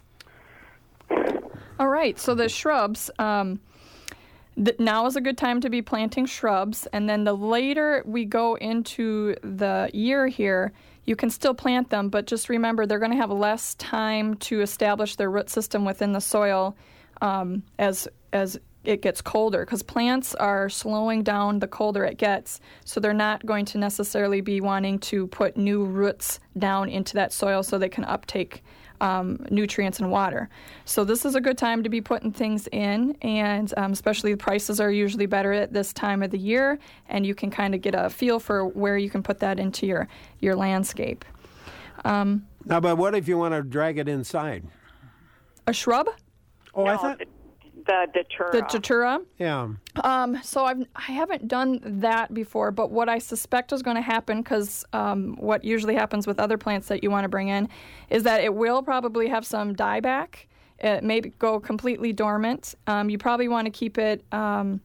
All right, so the shrubs... now is a good time to be planting shrubs, and then the later we go into the year here, you can still plant them, but just remember they're going to have less time to establish their root system within the soil as it gets colder, because plants are slowing down the colder it gets, so they're not going to necessarily be wanting to put new roots down into that soil so they can uptake nutrients and water. So this is a good time to be putting things in, and especially the prices are usually better at this time of the year, and you can kind of get a feel for where you can put that into your landscape. Now, but what if you want to drag it inside? A shrub? Oh, no, I thought... The Datura. The Datura? Yeah. So I haven't done that before, but what I suspect is going to happen, because what usually happens with other plants that you want to bring in, is that it will probably have some dieback. It may go completely dormant. You probably want to keep it, as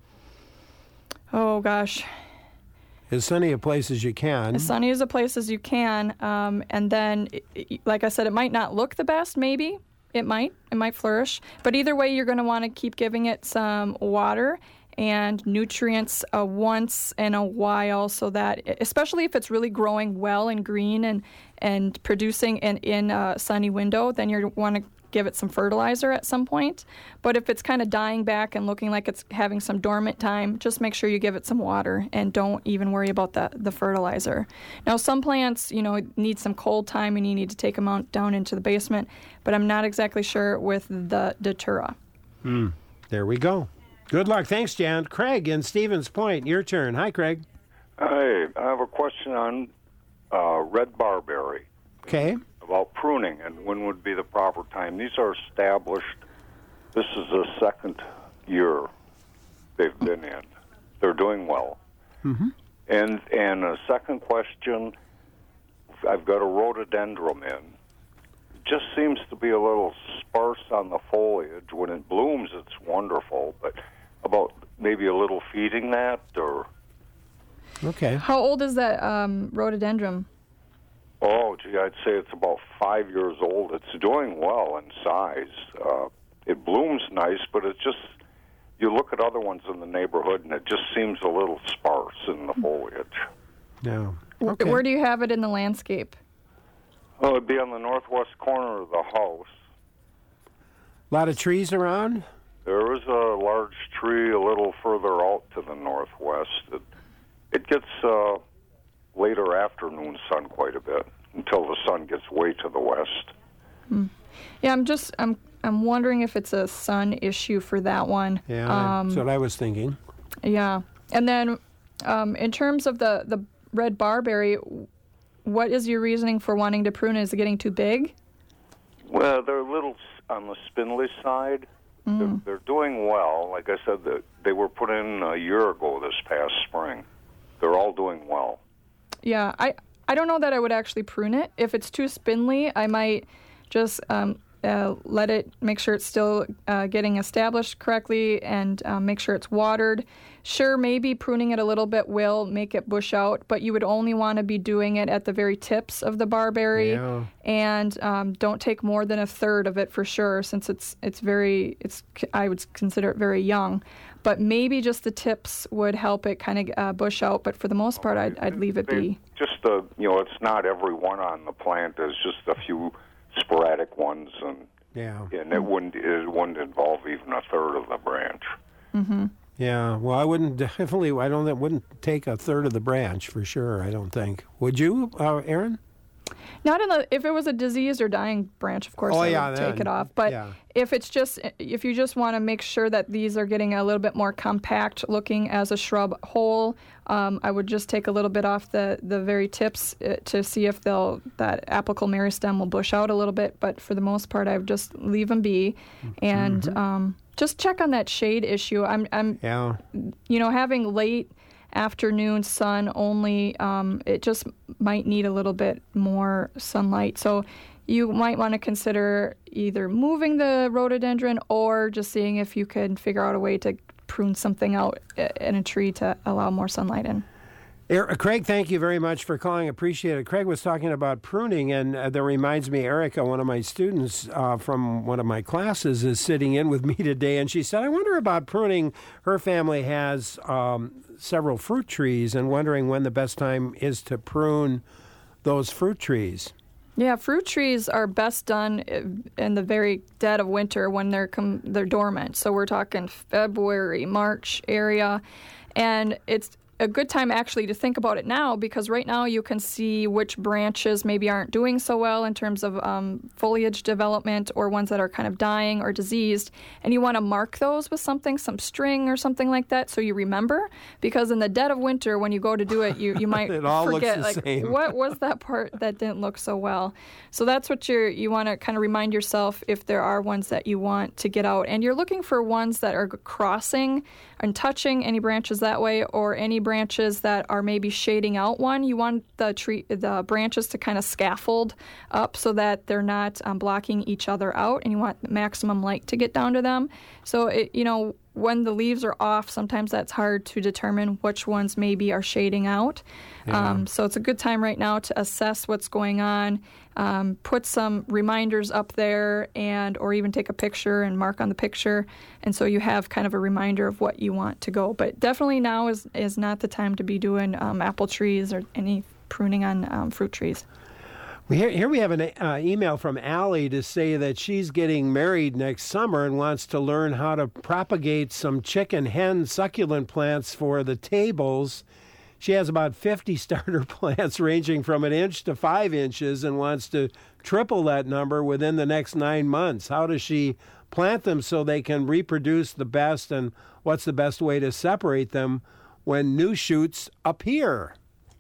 sunny a place as you can. As sunny as a place as you can. And then, like I said, it might not look the best, maybe. It might flourish. But either way, you're going to want to keep giving it some water and nutrients once in a while, so that, especially if it's really growing well and green and producing in a sunny window, then you want to give it some fertilizer at some point. But if it's kind of dying back and looking like it's having some dormant time, just make sure you give it some water and don't even worry about the fertilizer. Now, some plants, need some cold time and you need to take them out down into the basement, but I'm not exactly sure with the Datura. There we go. Good luck. Thanks, Jan. Craig in Stevens Point, your turn. Hi, Craig. Hi, I have a question on red barberry. Okay. About pruning and when would be the proper time. These are established. This is the second year they've been in. They're doing well. Mm-hmm. And a second question, I've got a rhododendron in. Just seems to be a little sparse on the foliage. When it blooms, it's wonderful, but about maybe a little feeding that, or... Okay. How old is that rhododendron? Oh, gee, I'd say it's about 5 years old. It's doing well in size. It blooms nice, but it's just, you look at other ones in the neighborhood, and it just seems a little sparse in the foliage. No. Okay. Where do you have it in the landscape? Oh, it'd be on the northwest corner of the house. A lot of trees around? There is a large tree a little further out to the northwest. It gets later afternoon sun quite a bit until the sun gets way to the west. Yeah, I'm wondering if it's a sun issue for that one. Yeah, that's what I was thinking. Yeah, and then in terms of the red barberry, what is your reasoning for wanting to prune it? Is it getting too big? Well, they're a little on the spindly side. They're doing well. Like I said, they were put in a year ago this past spring. They're all doing well. Yeah, I don't know that I would actually prune it. If it's too spindly, I might just let it, make sure it's still getting established correctly, and make sure it's watered. Sure, maybe pruning it a little bit will make it bush out, but you would only want to be doing it at the very tips of the barberry, and don't take more than a third of it for sure, since I would consider it very young. But maybe just the tips would help it kind of bush out, but for the most part, I'd leave it be. Just it's not every one on the plant. There's just a few sporadic ones, and it wouldn't involve even a third of the branch. Mm-hmm. Yeah, well, I wouldn't it wouldn't take a third of the branch for sure, I don't think. Would you, Aaron? Not if it was a diseased or dying branch, of course, I would take it off. But if you just want to make sure that these are getting a little bit more compact looking as a shrub whole, I would just take a little bit off the very tips to see if that apical meristem will bush out a little bit. But for the most part, I would just leave them be, and just check on that shade issue. I'm having late afternoon sun only, it just might need a little bit more sunlight. So you might want to consider either moving the rhododendron or just seeing if you can figure out a way to prune something out in a tree to allow more sunlight in. Craig, thank you very much for calling. Appreciate it. Craig was talking about pruning, and that reminds me, Erica, one of my students from one of my classes, is sitting in with me today, and she said, I wonder about pruning. Her family has several fruit trees, and wondering when the best time is to prune those fruit trees. Yeah, fruit trees are best done in the very dead of winter when they're dormant. So we're talking February, March area, and it's a good time actually to think about it now, because right now you can see which branches maybe aren't doing so well in terms of foliage development, or ones that are kind of dying or diseased, and you want to mark those with some string or something like that, so you remember, because in the dead of winter when you go to do it, you might it all forget looks the same. What was that part that didn't look so well. So that's what you want to kind of remind yourself if there are ones that you want to get out, and you're looking for ones that are crossing and touching any branches that way, or any branches that are maybe shading out one. You want the branches to kind of scaffold up so that they're not blocking each other out, and you want maximum light to get down to them. So when the leaves are off, sometimes that's hard to determine which ones maybe are shading out. Yeah. So it's a good time right now to assess what's going on, put some reminders up there, or even take a picture and mark on the picture, and so you have kind of a reminder of what you want to go. But definitely now is not the time to be doing apple trees or any pruning on fruit trees. Here we have an email from Allie to say that she's getting married next summer and wants to learn how to propagate some chicken hen succulent plants for the tables. She has about 50 starter plants ranging from 1 inch to 5 inches and wants to triple that number within the next 9 months. How does she plant them so they can reproduce the best, and what's the best way to separate them when new shoots appear?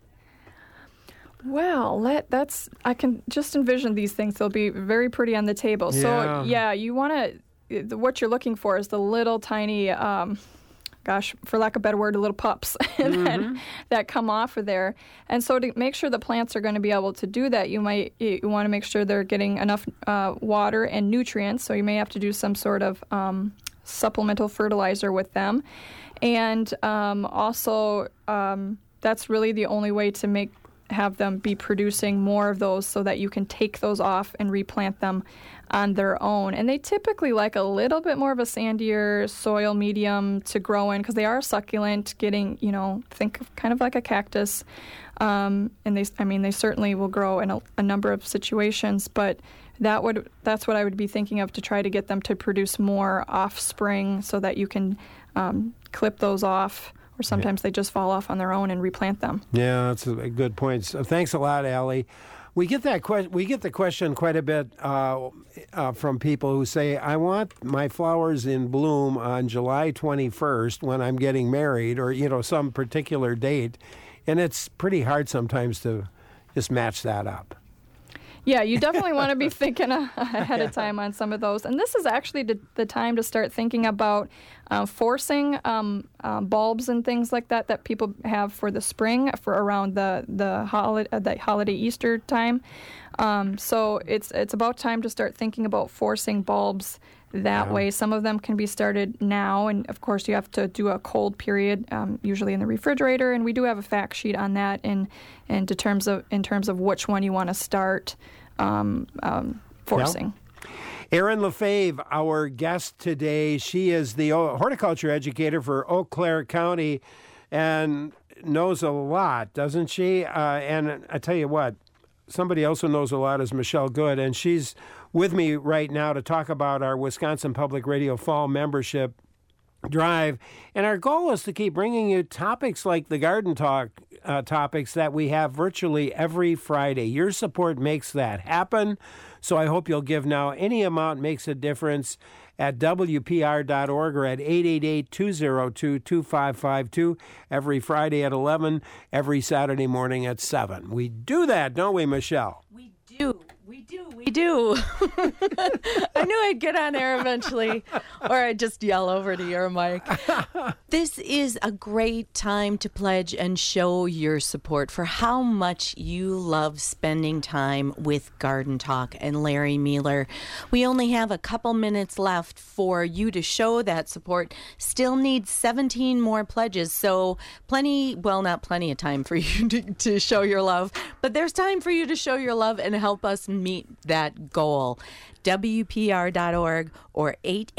Well, I can just envision these things. They'll be very pretty on the table. Yeah. So, you want to, what you're looking for is the little tiny for lack of a better word, little pups that come off of there. And so to make sure the plants are going to be able to do that, you want to make sure they're getting enough water and nutrients. So you may have to do some sort of supplemental fertilizer with them. And also, that's really the only way to have them be producing more of those so that you can take those off and replant them on their own. And they typically like a little bit more of a sandier soil medium to grow in because they are succulent, getting, think of kind of like a cactus. And they certainly will grow in a number of situations, but that's what I would be thinking of to try to get them to produce more offspring so that you can clip those off. Or sometimes they just fall off on their own and replant them. Yeah, that's a good point. So thanks a lot, Allie. We get the question quite a bit from people who say, "I want my flowers in bloom on July 21st when I'm getting married, or some particular date," and it's pretty hard sometimes to just match that up. Yeah, you definitely want to be thinking ahead of time on some of those. And this is actually the time to start thinking about forcing bulbs and things like that people have for the spring, for around the holiday Easter time. So it's about time to start thinking about forcing bulbs that way. Some of them can be started now, and of course you have to do a cold period, usually in the refrigerator. And we do have a fact sheet on that in terms of which one you want to start forcing. Yep. Erin LaFave, our guest today. She is the horticulture educator for Eau Claire County and knows a lot, doesn't she? And I tell you what, somebody else who knows a lot is Michelle Good, and she's with me right now to talk about our Wisconsin Public Radio Fall Membership Drive. And our goal is to keep bringing you topics like the Garden Talk topics that we have virtually every Friday. Your support makes that happen, so I hope you'll give now. Any amount makes a difference at WPR.org or at 888-202-2552 every Friday at 11, every Saturday morning at 7. We do that, don't we, Michelle? We do. I knew I'd get on air eventually, or I'd just yell over to your mic. This is a great time to pledge and show your support for how much you love spending time with Garden Talk and Larry Mealer. We only have a couple minutes left for you to show that support. Still need 17 more pledges, so not plenty of time for you to show your love, but there's time for you to show your love and help us meet that goal. WPR.org or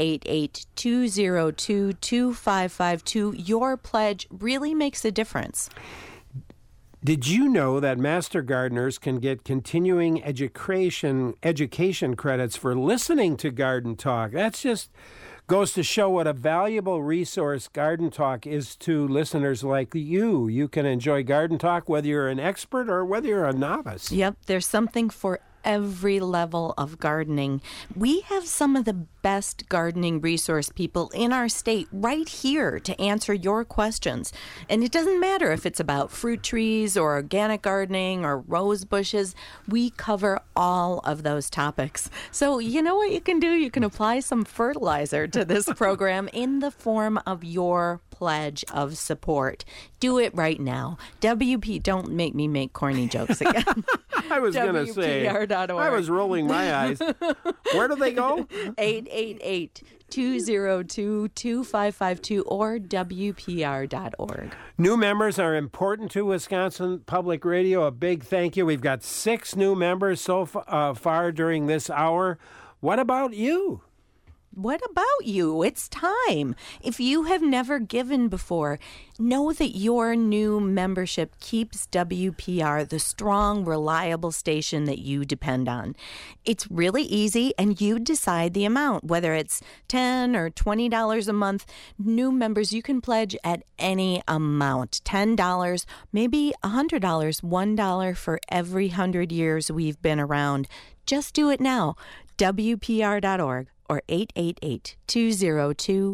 888-202-2552. Your pledge really makes a difference. Did you know that Master Gardeners can get continuing education credits for listening to Garden Talk? That's just goes to show what a valuable resource Garden Talk is to listeners like you. You can enjoy Garden Talk whether you're an expert or whether you're a novice. Yep, there's something for every level of gardening. We have some of the best gardening resource people in our state right here to answer your questions. And it doesn't matter if it's about fruit trees or organic gardening or rose bushes. We cover all of those topics. So you know what you can do? You can apply some fertilizer to this program in the form of your pledge of support. Do it right now. Don't make me make corny jokes again. I was going to say, I was rolling my eyes. Where do they go? 888-202-2552 or WPR.org. New members are important to Wisconsin Public Radio. A big thank you. We've got 6 new members so far during this hour. What about you? What about you? It's time. If you have never given before, know that your new membership keeps WPR the strong, reliable station that you depend on. It's really easy, and you decide the amount, whether it's $10 or $20 a month. New members, you can pledge at any amount, $10, maybe $100, $1 for every 100 years we've been around. Just do it now. WPR.org. or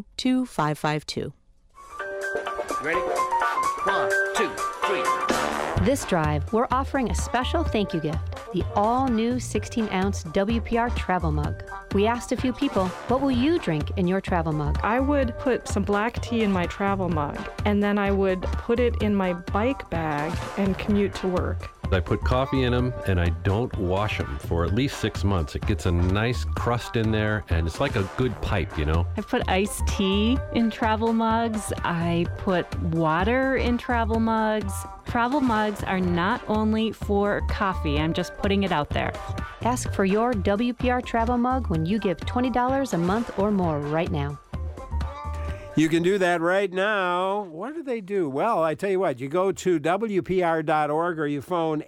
888-202-2552. Ready? 1, 2, 3. This drive, we're offering a special thank you gift, the all-new 16-ounce WPR travel mug. We asked a few people, what will you drink in your travel mug? I would put some black tea in my travel mug, and then I would put it in my bike bag and commute to work. I put coffee in them, and I don't wash them for at least 6 months. It gets a nice crust in there, and it's like a good pipe, you know? I put iced tea in travel mugs. I put water in travel mugs. Travel mugs are not only for coffee. I'm just putting it out there. Ask for your WPR travel mug when you give $20 a month or more right now. You can do that right now. What do they do? Well, I tell you what, you go to WPR.org or you phone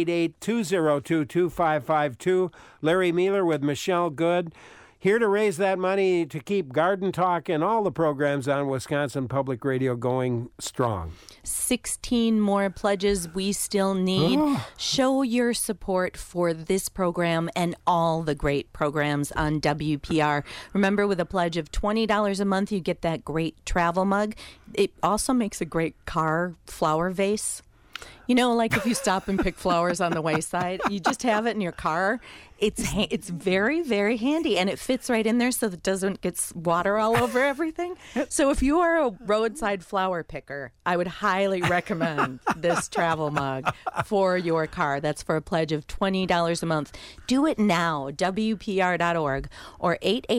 888-202-2552. Larry Mealer with Michelle Good. Here to raise that money to keep Garden Talk and all the programs on Wisconsin Public Radio going strong. 16 more pledges we still need. Show your support for this program and all the great programs on WPR. Remember, with a pledge of $20 a month, you get that great travel mug. It also makes a great car flower vase. You know, like if you stop and pick flowers on the wayside, you just have it in your car. It's very, very handy, and it fits right in there so that it doesn't get water all over everything. So if you are a roadside flower picker, I would highly recommend this travel mug for your car. That's for a pledge of $20 a month. Do it now, WPR.org or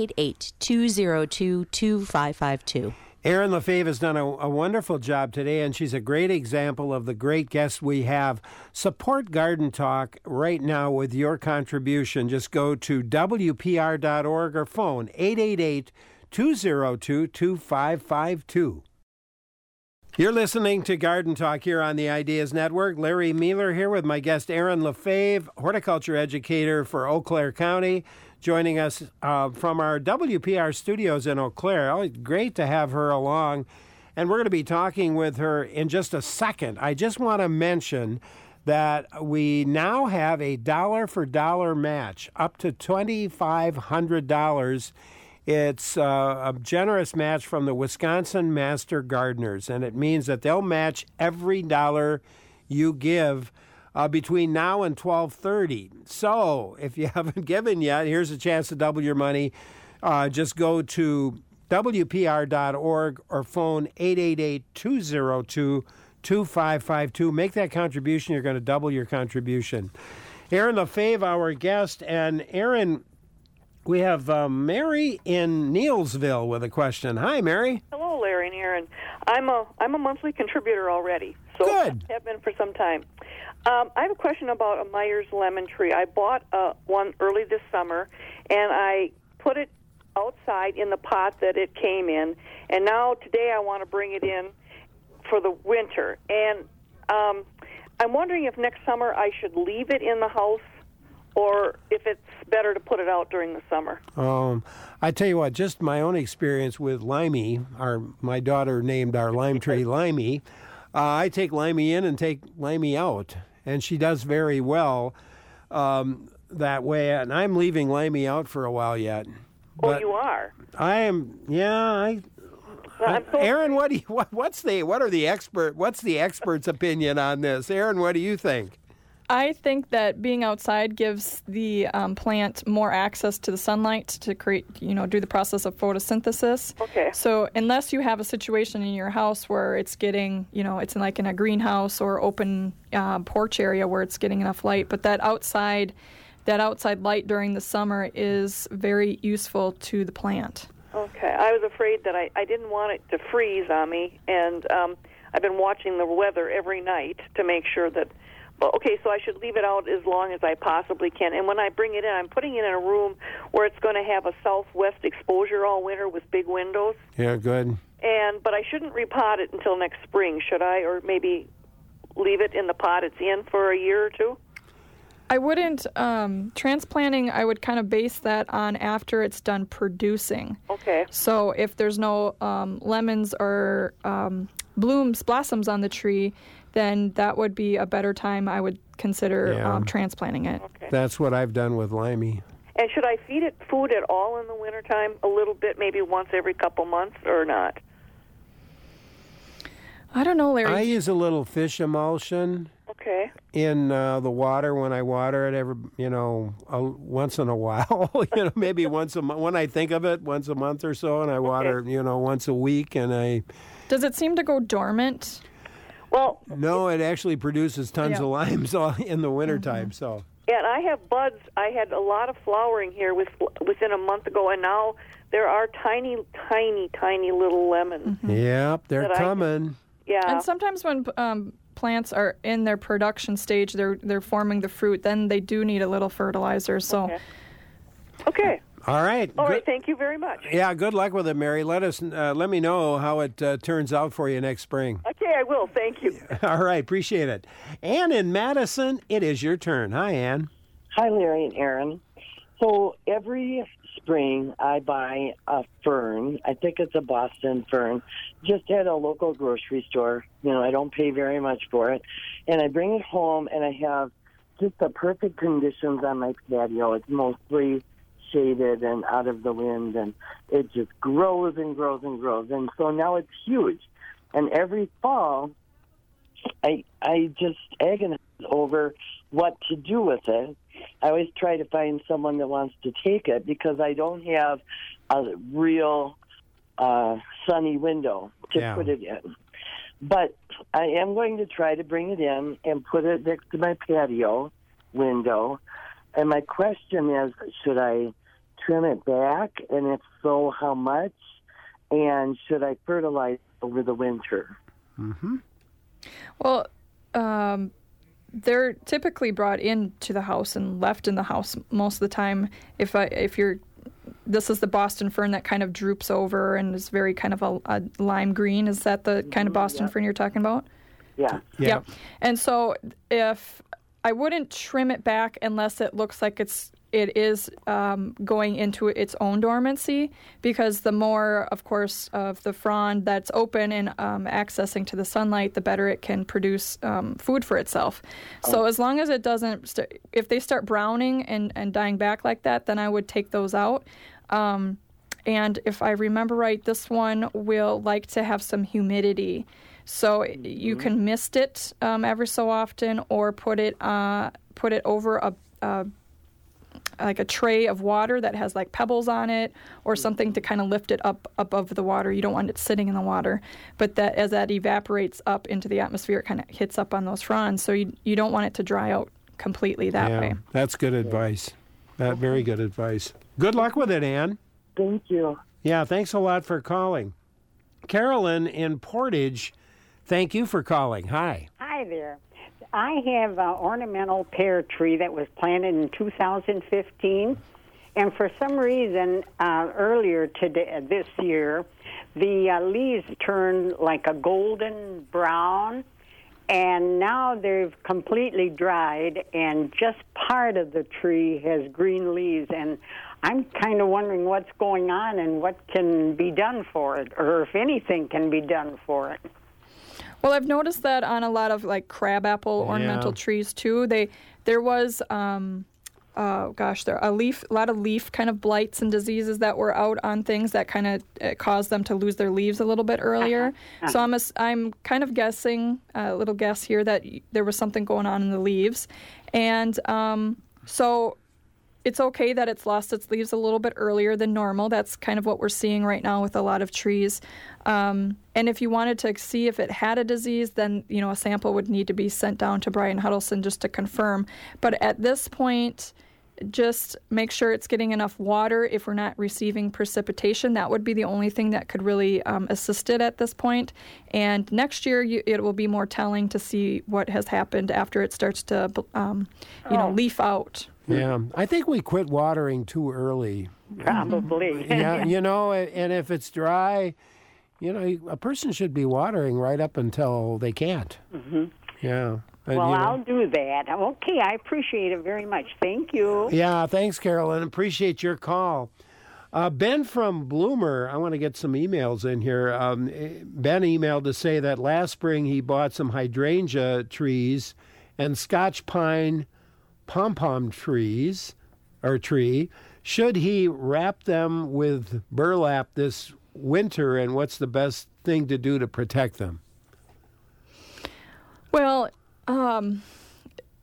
888-202-2552. Erin Lefebvre has done a wonderful job today, and she's a great example of the great guests we have. Support Garden Talk right now with your contribution. Just go to WPR.org or phone 888-202-2552. You're listening to Garden Talk here on the Ideas Network. Larry Mealer here with my guest Erin Lefebvre, horticulture educator for Eau Claire County, joining us from our WPR studios in Eau Claire. Oh, great to have her along. And we're going to be talking with her in just a second. I just want to mention that we now have a dollar-for-dollar match up to $2,500. It's a generous match from the Wisconsin Master Gardeners, and it means that they'll match every dollar you give between now and 12:30. So if you haven't given yet, here's a chance to double your money. Just go to WPR.org or phone 888-202-2552. Make that contribution. You're going to double your contribution. Erin Lefebvre, our guest. And Erin, we have Mary in Neilsville with a question. Hi, Mary. Hello, Larry and Erin. I'm a monthly contributor already. So good. Have been for some time. I have a question about a Myers lemon tree. I bought one early this summer, and I put it outside in the pot that it came in, and now today I want to bring it in for the winter. And I'm wondering if next summer I should leave it in the house or if it's better to put it out during the summer. I tell you what, just my own experience with Limey, my daughter named our lime tree Limey. I take Limey in and take Limey out, and she does very well that way. And I'm leaving Limey out for a while yet. Oh, you are? I am. Yeah. Erin, what's the expert's opinion on this? Erin, what do you think? I think that being outside gives the plant more access to the sunlight to create, do the process of photosynthesis. Okay. So unless you have a situation in your house where it's getting, it's like in a greenhouse or open porch area where it's getting enough light, but that outside light during the summer is very useful to the plant. Okay. I was afraid that I didn't want it to freeze on me, and I've been watching the weather every night to make sure that. Okay, so I should leave it out as long as I possibly can. And when I bring it in, I'm putting it in a room where it's going to have a southwest exposure all winter with big windows. Yeah, good. But I shouldn't repot it until next spring, should I? Or maybe leave it in the pot it's in for a year or two? I wouldn't. Transplanting, I would kind of base that on after it's done producing. Okay. So if there's no lemons or blossoms on the tree, then that would be a better time I would consider transplanting it. Okay. That's what I've done with Limey. And should I feed it food at all in the wintertime, a little bit, maybe once every couple months, or not? I don't know, Larry. I use a little fish emulsion. Okay. in the water when I water it once in a while. Maybe once a month. When I think of it, once a month or so, and I water once a week. And Does it seem to go dormant? Well, no, it actually produces tons of limes in the wintertime. So. And I have buds. I had a lot of flowering here within a month ago, and now there are tiny, tiny, tiny little lemons. Mm-hmm. Yep, they're coming. And sometimes when plants are in their production stage, they're forming the fruit, then they do need a little fertilizer. So. Okay. All right. All right. Thank you very much. Yeah. Good luck with it, Mary. Let me know how it turns out for you next spring. Okay, I will. Thank you. All right. Appreciate it. Ann in Madison, it is your turn. Hi, Ann. Hi, Larry and Aaron. So every spring I buy a fern. I think it's a Boston fern. Just at a local grocery store. I don't pay very much for it, and I bring it home, and I have just the perfect conditions on my patio. It's mostly shaded and out of the wind, and it just grows and grows and grows. And so now it's huge. And every fall, I just agonize over what to do with it. I always try to find someone that wants to take it because I don't have a real sunny window to put it in. But I am going to try to bring it in and put it next to my patio window. And my question is, should I trim it back? And if so, how much? And should I fertilize over the winter? Mm-hmm. Well, they're typically brought into the house and left in the house most of the time. This is the Boston fern that kind of droops over and is very kind of a lime green. Is that the kind of Boston fern you're talking about? Yeah. Yeah. And so if I wouldn't trim it back unless it looks like it is going into its own dormancy, because the more, of course, of the frond that's open and accessing to the sunlight, the better it can produce food for itself. So as long as it doesn't, if they start browning and dying back like that, then I would take those out. And if I remember right, this one will like to have some humidity. So you can mist it every so often, or put it over like a tray of water that has like pebbles on it, or something to kind of lift it up above the water. You don't want it sitting in the water, but that as that evaporates up into the atmosphere, it kind of hits up on those fronds. So you don't want it to dry out completely that way. That's good advice. Very good advice. Good luck with it, Ann. Thank you. Yeah, thanks a lot for calling. Carolyn in Portage, thank you for calling. Hi. Hi there. I have an ornamental pear tree that was planted in 2015, and for some reason earlier this year, the leaves turned like a golden brown, and now they've completely dried, and just part of the tree has green leaves, and I'm kind of wondering what's going on and what can be done for it, or if anything can be done for it. Well, I've noticed that on a lot of like crabapple ornamental trees too. There was there are a lot of leaf kind of blights and diseases that were out on things that kind of caused them to lose their leaves a little bit earlier. So I'm kind of guessing, a little guess here, that there was something going on in the leaves, and so it's okay that it's lost its leaves a little bit earlier than normal. That's kind of what we're seeing right now with a lot of trees. And if you wanted to see if it had a disease, then, a sample would need to be sent down to Brian Huddleston just to confirm. But at this point, just make sure it's getting enough water. If we're not receiving precipitation, that would be the only thing that could really assist it at this point. And next year, it will be more telling to see what has happened after it starts to, leaf out. Yeah, I think we quit watering too early. Probably. Yeah, and if it's dry, a person should be watering right up until they can't. Mm-hmm. Yeah. Well, I'll do that. Okay, I appreciate it very much. Thank you. Yeah, thanks, Carolyn. Appreciate your call. Ben from Bloomer, I want to get some emails in here. Ben emailed to say that last spring he bought some hydrangea trees and Scotch pine pom-pom tree. Should he wrap them with burlap this winter, and what's the best thing to do to protect them? Well,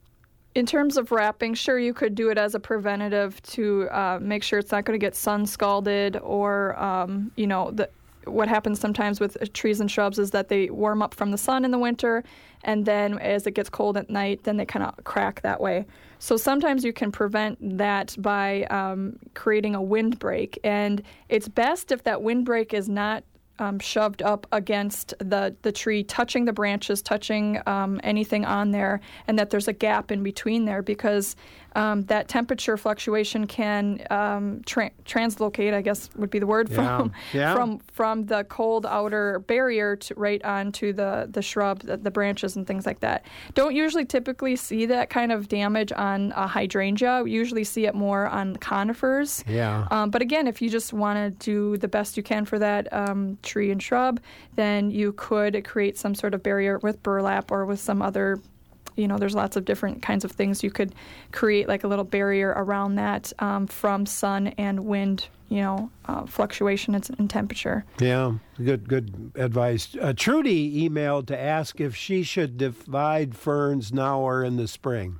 In terms of wrapping, sure, you could do it as a preventative to make sure it's not going to get sun scalded or, what happens sometimes with trees and shrubs is that they warm up from the sun in the winter, and then as it gets cold at night, then they kind of crack that way. So sometimes you can prevent that by creating a windbreak, and it's best if that windbreak is not shoved up against the tree, touching the branches, touching anything on there, and that there's a gap in between there, because that temperature fluctuation can translocate, I guess would be the word, from the cold outer barrier to right onto the shrub, the branches and things like that. Don't usually typically see that kind of damage on a hydrangea. We usually see it more on conifers. Yeah. But again, if you just want to do the best you can for that tree and shrub, then you could create some sort of barrier with burlap or with some other, there's lots of different kinds of things you could create, like a little barrier around that from sun and wind, fluctuation in temperature. Yeah, good advice. Trudy emailed to ask if she should divide ferns now or in the spring.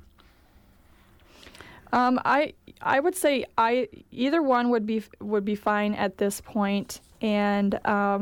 I would say either one would be fine at this point, and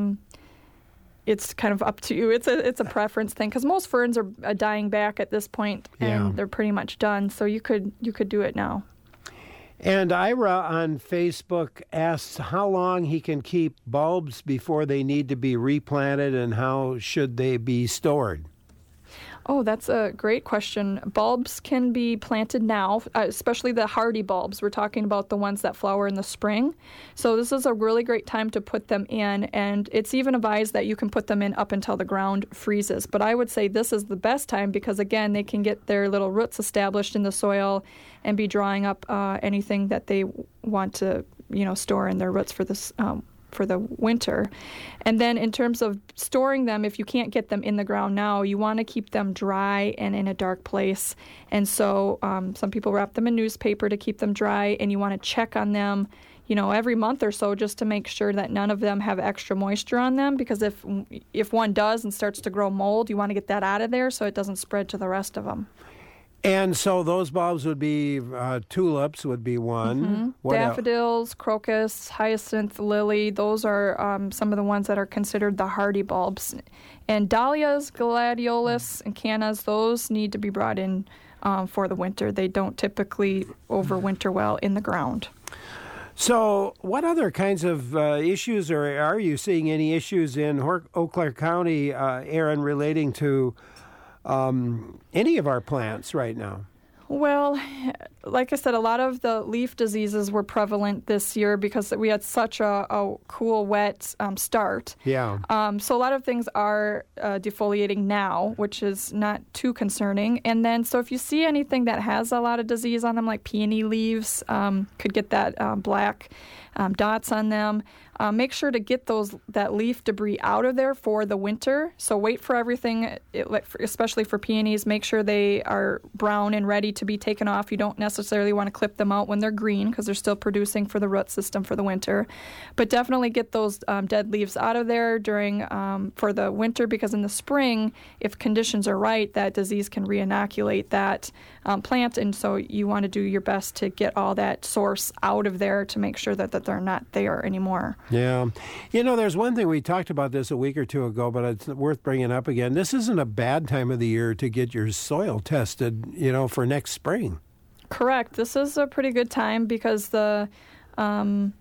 it's kind of up to you. It's a preference thing, because most ferns are dying back at this point, and they're pretty much done. So you could do it now. And Ira on Facebook asks how long he can keep bulbs before they need to be replanted, and how should they be stored? Oh, that's a great question. Bulbs can be planted now, especially the hardy bulbs. We're talking about the ones that flower in the spring. So this is a really great time to put them in, and it's even advised that you can put them in up until the ground freezes. But I would say this is the best time because, again, they can get their little roots established in the soil and be drawing up anything that they want to, store in their roots for this for the winter. And then in terms of storing them, if you can't get them in the ground now, you want to keep them dry and in a dark place. And so some people wrap them in newspaper to keep them dry, and you want to check on them, every month or so, just to make sure that none of them have extra moisture on them, because if one does and starts to grow mold, you want to get that out of there so it doesn't spread to the rest of them. And so those bulbs would be, tulips would be one. Mm-hmm. What Daffodils, crocus, hyacinth, lily, those are some of the ones that are considered the hardy bulbs. And dahlias, gladiolus, and cannas, those need to be brought in for the winter. They don't typically overwinter well in the ground. So what other kinds of issues, or are you seeing any issues in Eau Claire County, Aaron, relating to any of our plants right now? Well, like I said, a lot of the leaf diseases were prevalent this year because we had such a cool, wet start. Yeah. So a lot of things are defoliating now, which is not too concerning. And then, so if you see anything that has a lot of disease on them, like peony leaves, could get that black dots on them. Make sure to get that leaf debris out of there for the winter. So wait for everything, especially for peonies. Make sure they are brown and ready to be taken off. You don't necessarily want to clip them out when they're green because they're still producing for the root system for the winter. But definitely get those dead leaves out of there during for the winter, because in the spring, if conditions are right, that disease can re-inoculate that plant. And so you want to do your best to get all that source out of there to make sure that they're not there anymore. Yeah. There's one thing, we talked about this a week or two ago, but it's worth bringing up again. This isn't a bad time of the year to get your soil tested, for next spring. Correct. This is a pretty good time because you want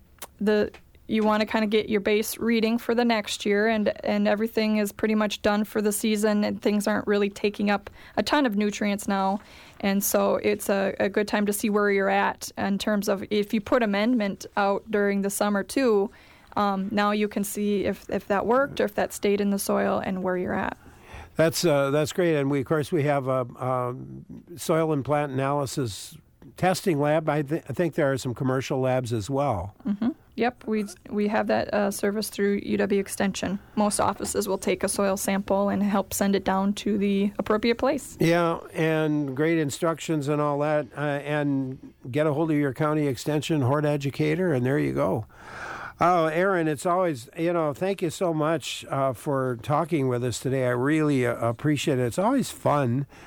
to kind of get your base reading for the next year, and everything is pretty much done for the season, and things aren't really taking up a ton of nutrients now. And so it's a good time to see where you're at in terms of if you put amendment out during the summer too. Now you can see if that worked or if that stayed in the soil and where you're at. That's great. And we have a soil and plant analysis testing lab. I think there are some commercial labs as well. Mm-hmm. Yep, we have that service through UW Extension. Most offices will take a soil sample and help send it down to the appropriate place. Yeah, and great instructions and all that. And get a hold of your county extension hort educator, and there you go. Oh, Aaron, it's always, thank you so much for talking with us today. I really appreciate it. It's always fun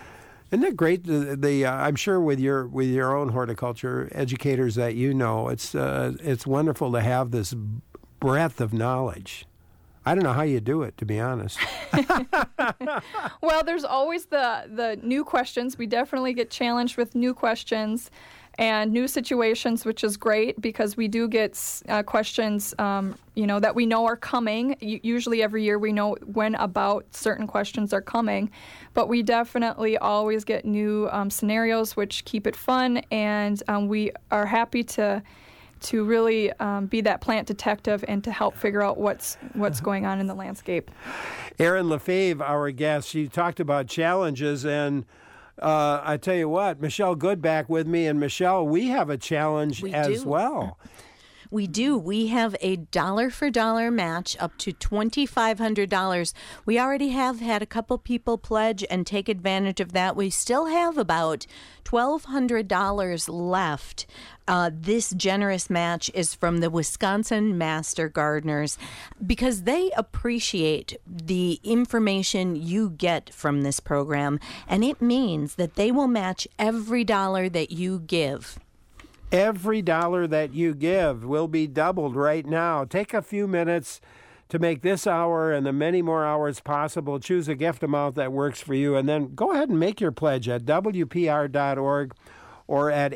Isn't that great? I'm sure with your own horticulture educators that you know, it's wonderful to have this breadth of knowledge. I don't know how you do it, to be honest. Well, there's always the new questions. We definitely get challenged with new questions and new situations, which is great because we do get questions, that we know are coming. Usually every year we know when about certain questions are coming, but we definitely always get new scenarios, which keep it fun, and we are happy to really be that plant detective and to help figure out what's going on in the landscape. Erin LeFave, our guest, she talked about challenges, and I tell you what, Michelle Good back with me, and Michelle, we have a challenge as well. We do. We have a dollar-for-dollar match up to $2,500. We already have had a couple people pledge and take advantage of that. We still have about $1,200 left. This generous match is from the Wisconsin Master Gardeners because they appreciate the information you get from this program, and it means that they will match every dollar that you give. Every dollar that you give will be doubled right now. Take a few minutes to make this hour and the many more hours possible. Choose a gift amount that works for you, and then go ahead and make your pledge at WPR.org or at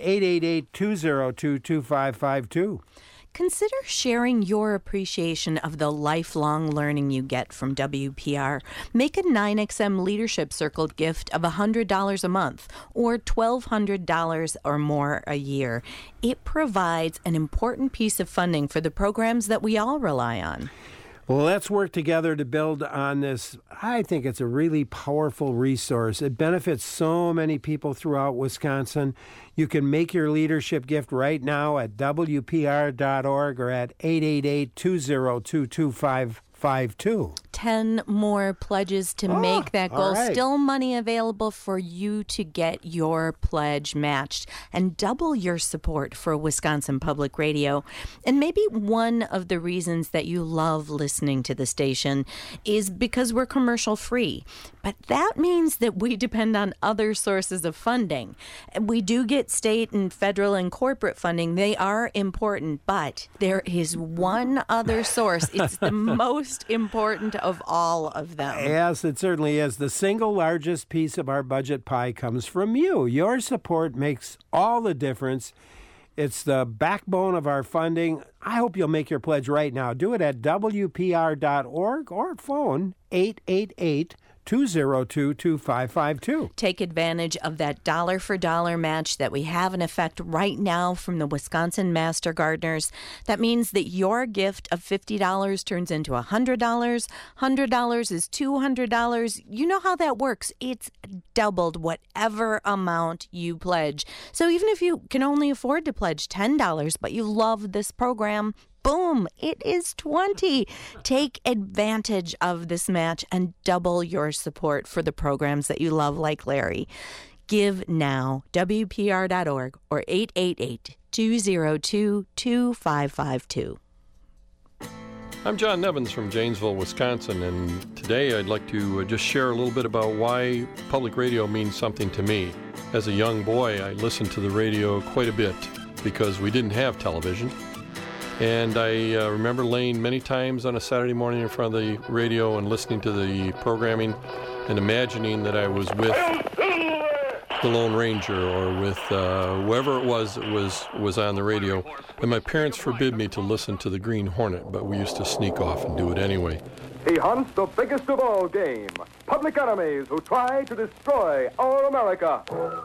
888-202-2552. Consider sharing your appreciation of the lifelong learning you get from WPR. Make a 9XM Leadership Circle gift of $100 a month or $1,200 or more a year. It provides an important piece of funding for the programs that we all rely on. Well, let's work together to build on this. I think it's a really powerful resource. It benefits so many people throughout Wisconsin. You can make your leadership gift right now at WPR.org or at 888-202-2552. 10 more pledges to make that goal. Right. Still money available for you to get your pledge matched and double your support for Wisconsin Public Radio. And maybe one of the reasons that you love listening to the station is because we're commercial free. But that means that we depend on other sources of funding. We do get state and federal and corporate funding. They are important, but there is one other source. It's the most important of all of them. Yes, it certainly is. The single largest piece of our budget pie comes from you. Your support makes all the difference. It's the backbone of our funding. I hope you'll make your pledge right now. Do it at WPR.org or phone 888-202-2552. Take advantage of that dollar-for-dollar match that we have in effect right now from the Wisconsin Master Gardeners. That means that your gift of $50 turns into $100. $100 is $200. You know how that works. It's doubled whatever amount you pledge. So even if you can only afford to pledge $10, but you love this program, boom, it is $20. Take advantage of this match and double your support for the programs that you love, like Larry. Give now, WPR.org or 888-202-2552. I'm John Nevins from Janesville, Wisconsin, and today I'd like to just share a little bit about why public radio means something to me. As a young boy, I listened to the radio quite a bit because we didn't have television. And I remember laying many times on a Saturday morning in front of the radio and listening to the programming and imagining that I was with the Lone Ranger or with whoever it was on the radio. And my parents forbid me to listen to the Green Hornet, but we used to sneak off and do it anyway. He hunts the biggest of all game, public enemies who try to destroy our America.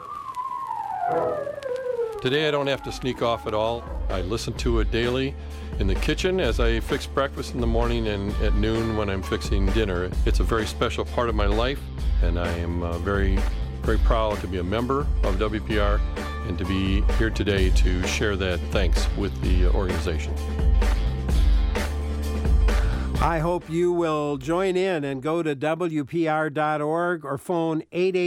Today I don't have to sneak off at all. I listen to it daily in the kitchen as I fix breakfast in the morning and at noon when I'm fixing dinner. It's a very special part of my life, and I am very, very proud to be a member of WPR and to be here today to share that thanks with the organization. I hope you will join in and go to WPR.org or phone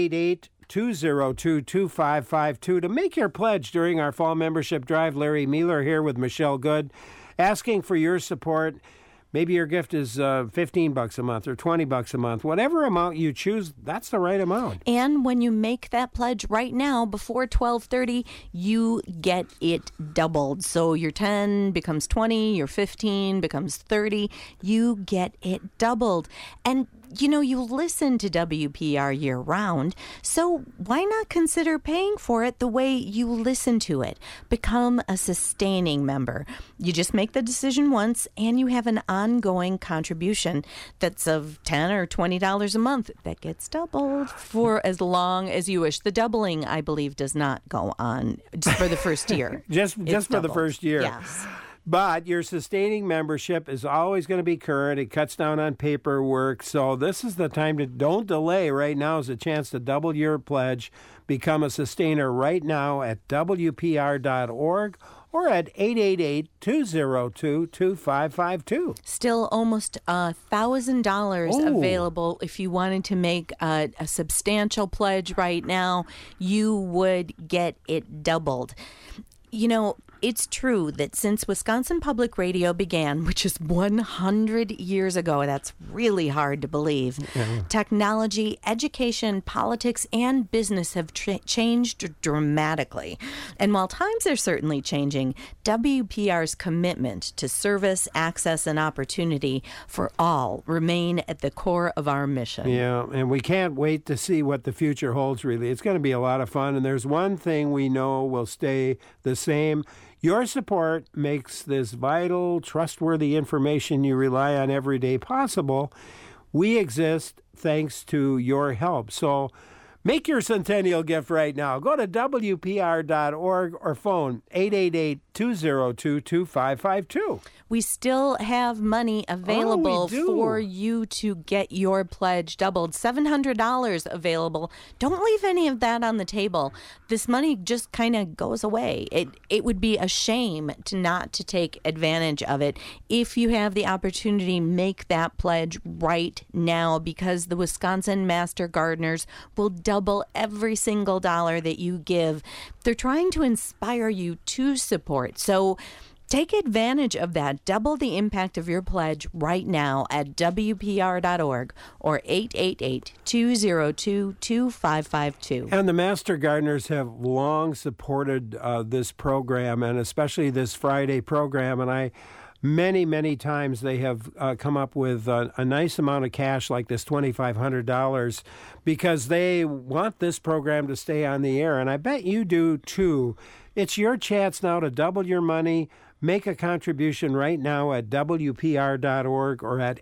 888-202-2552 to make your pledge during our fall membership drive. Larry Mealer here with Michelle Good, asking for your support. Maybe your gift is $15 a month or $20 a month. Whatever amount you choose, that's the right amount. And when you make that pledge right now before 12:30, you get it doubled. So your 10 becomes 20, your 15 becomes 30. You get it doubled. And you know, you listen to WPR year-round, so why not consider paying for it the way you listen to it? Become a sustaining member. You just make the decision once, and you have an ongoing contribution that's of $10 or $20 a month that gets doubled for as long as you wish. The doubling, I believe, does not go on just for the first year. just for the first year. Yes. But your sustaining membership is always going to be current. It cuts down on paperwork. So this is the time to don't delay. Right now is a chance to double your pledge. Become a sustainer right now at WPR.org or at 888-202-2552. Still almost $1,000 available if you wanted to make a substantial pledge right now. You would get it doubled. You know, it's true that since Wisconsin Public Radio began, which is 100 years ago, that's really hard to believe, technology, education, politics, and business have changed dramatically. And while times are certainly changing, WPR's commitment to service, access, and opportunity for all remain at the core of our mission. Yeah, and we can't wait to see what the future holds, really. It's going to be a lot of fun, and there's one thing we know will stay the same. Your support makes this vital, trustworthy information you rely on every day possible. We exist thanks to your help. So make your centennial gift right now. Go to WPR.org or phone 888-202-2552. We still have money available for you to get your pledge doubled. $700 available. Don't leave any of that on the table. This money just kind of goes away. It would be a shame not to take advantage of it. If you have the opportunity, make that pledge right now, because the Wisconsin Master Gardeners will double every single dollar that you give. They're trying to inspire you to support. So take advantage of that. Double the impact of your pledge right now at WPR.org or 888-202-2552. And the Master Gardeners have long supported this program, and especially this Friday program. And many times they have come up with a nice amount of cash like this $2,500 because they want this program to stay on the air. And I bet you do too. It's your chance now to double your money. Make a contribution right now at WPR.org or at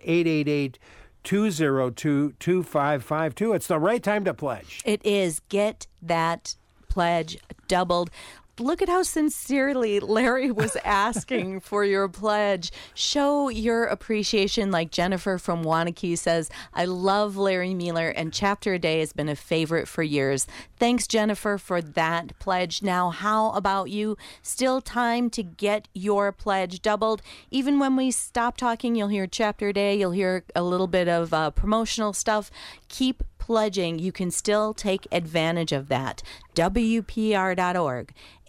888-202-2552. It's the right time to pledge. It is. Get that pledge doubled. Look at how sincerely Larry was asking for your pledge. Show your appreciation, like Jennifer from Wanakee says. I love Larry Mealer, and Chapter a Day has been a favorite for years. Thanks, Jennifer, for that pledge. Now, how about you? Still time to get your pledge doubled. Even when we stop talking, you'll hear Chapter a Day. You'll hear a little bit of promotional stuff. Keep pledging. You can still take advantage of that. WPR.org,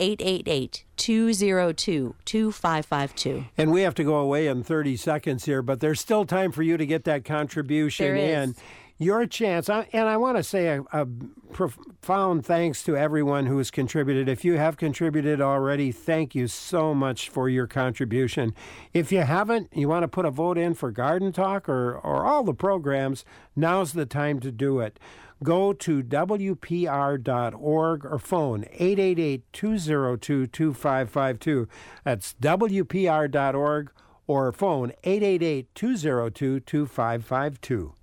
888-202-2552. And we have to go away in 30 seconds here, but there's still time for you to get that contribution in. Your chance, and I want to say a profound thanks to everyone who has contributed. If you have contributed already, thank you so much for your contribution. If you haven't, you want to put a vote in for Garden Talk or all the programs, now's the time to do it. Go to WPR.org or phone 888-202-2552. That's WPR.org or phone 888-202-2552.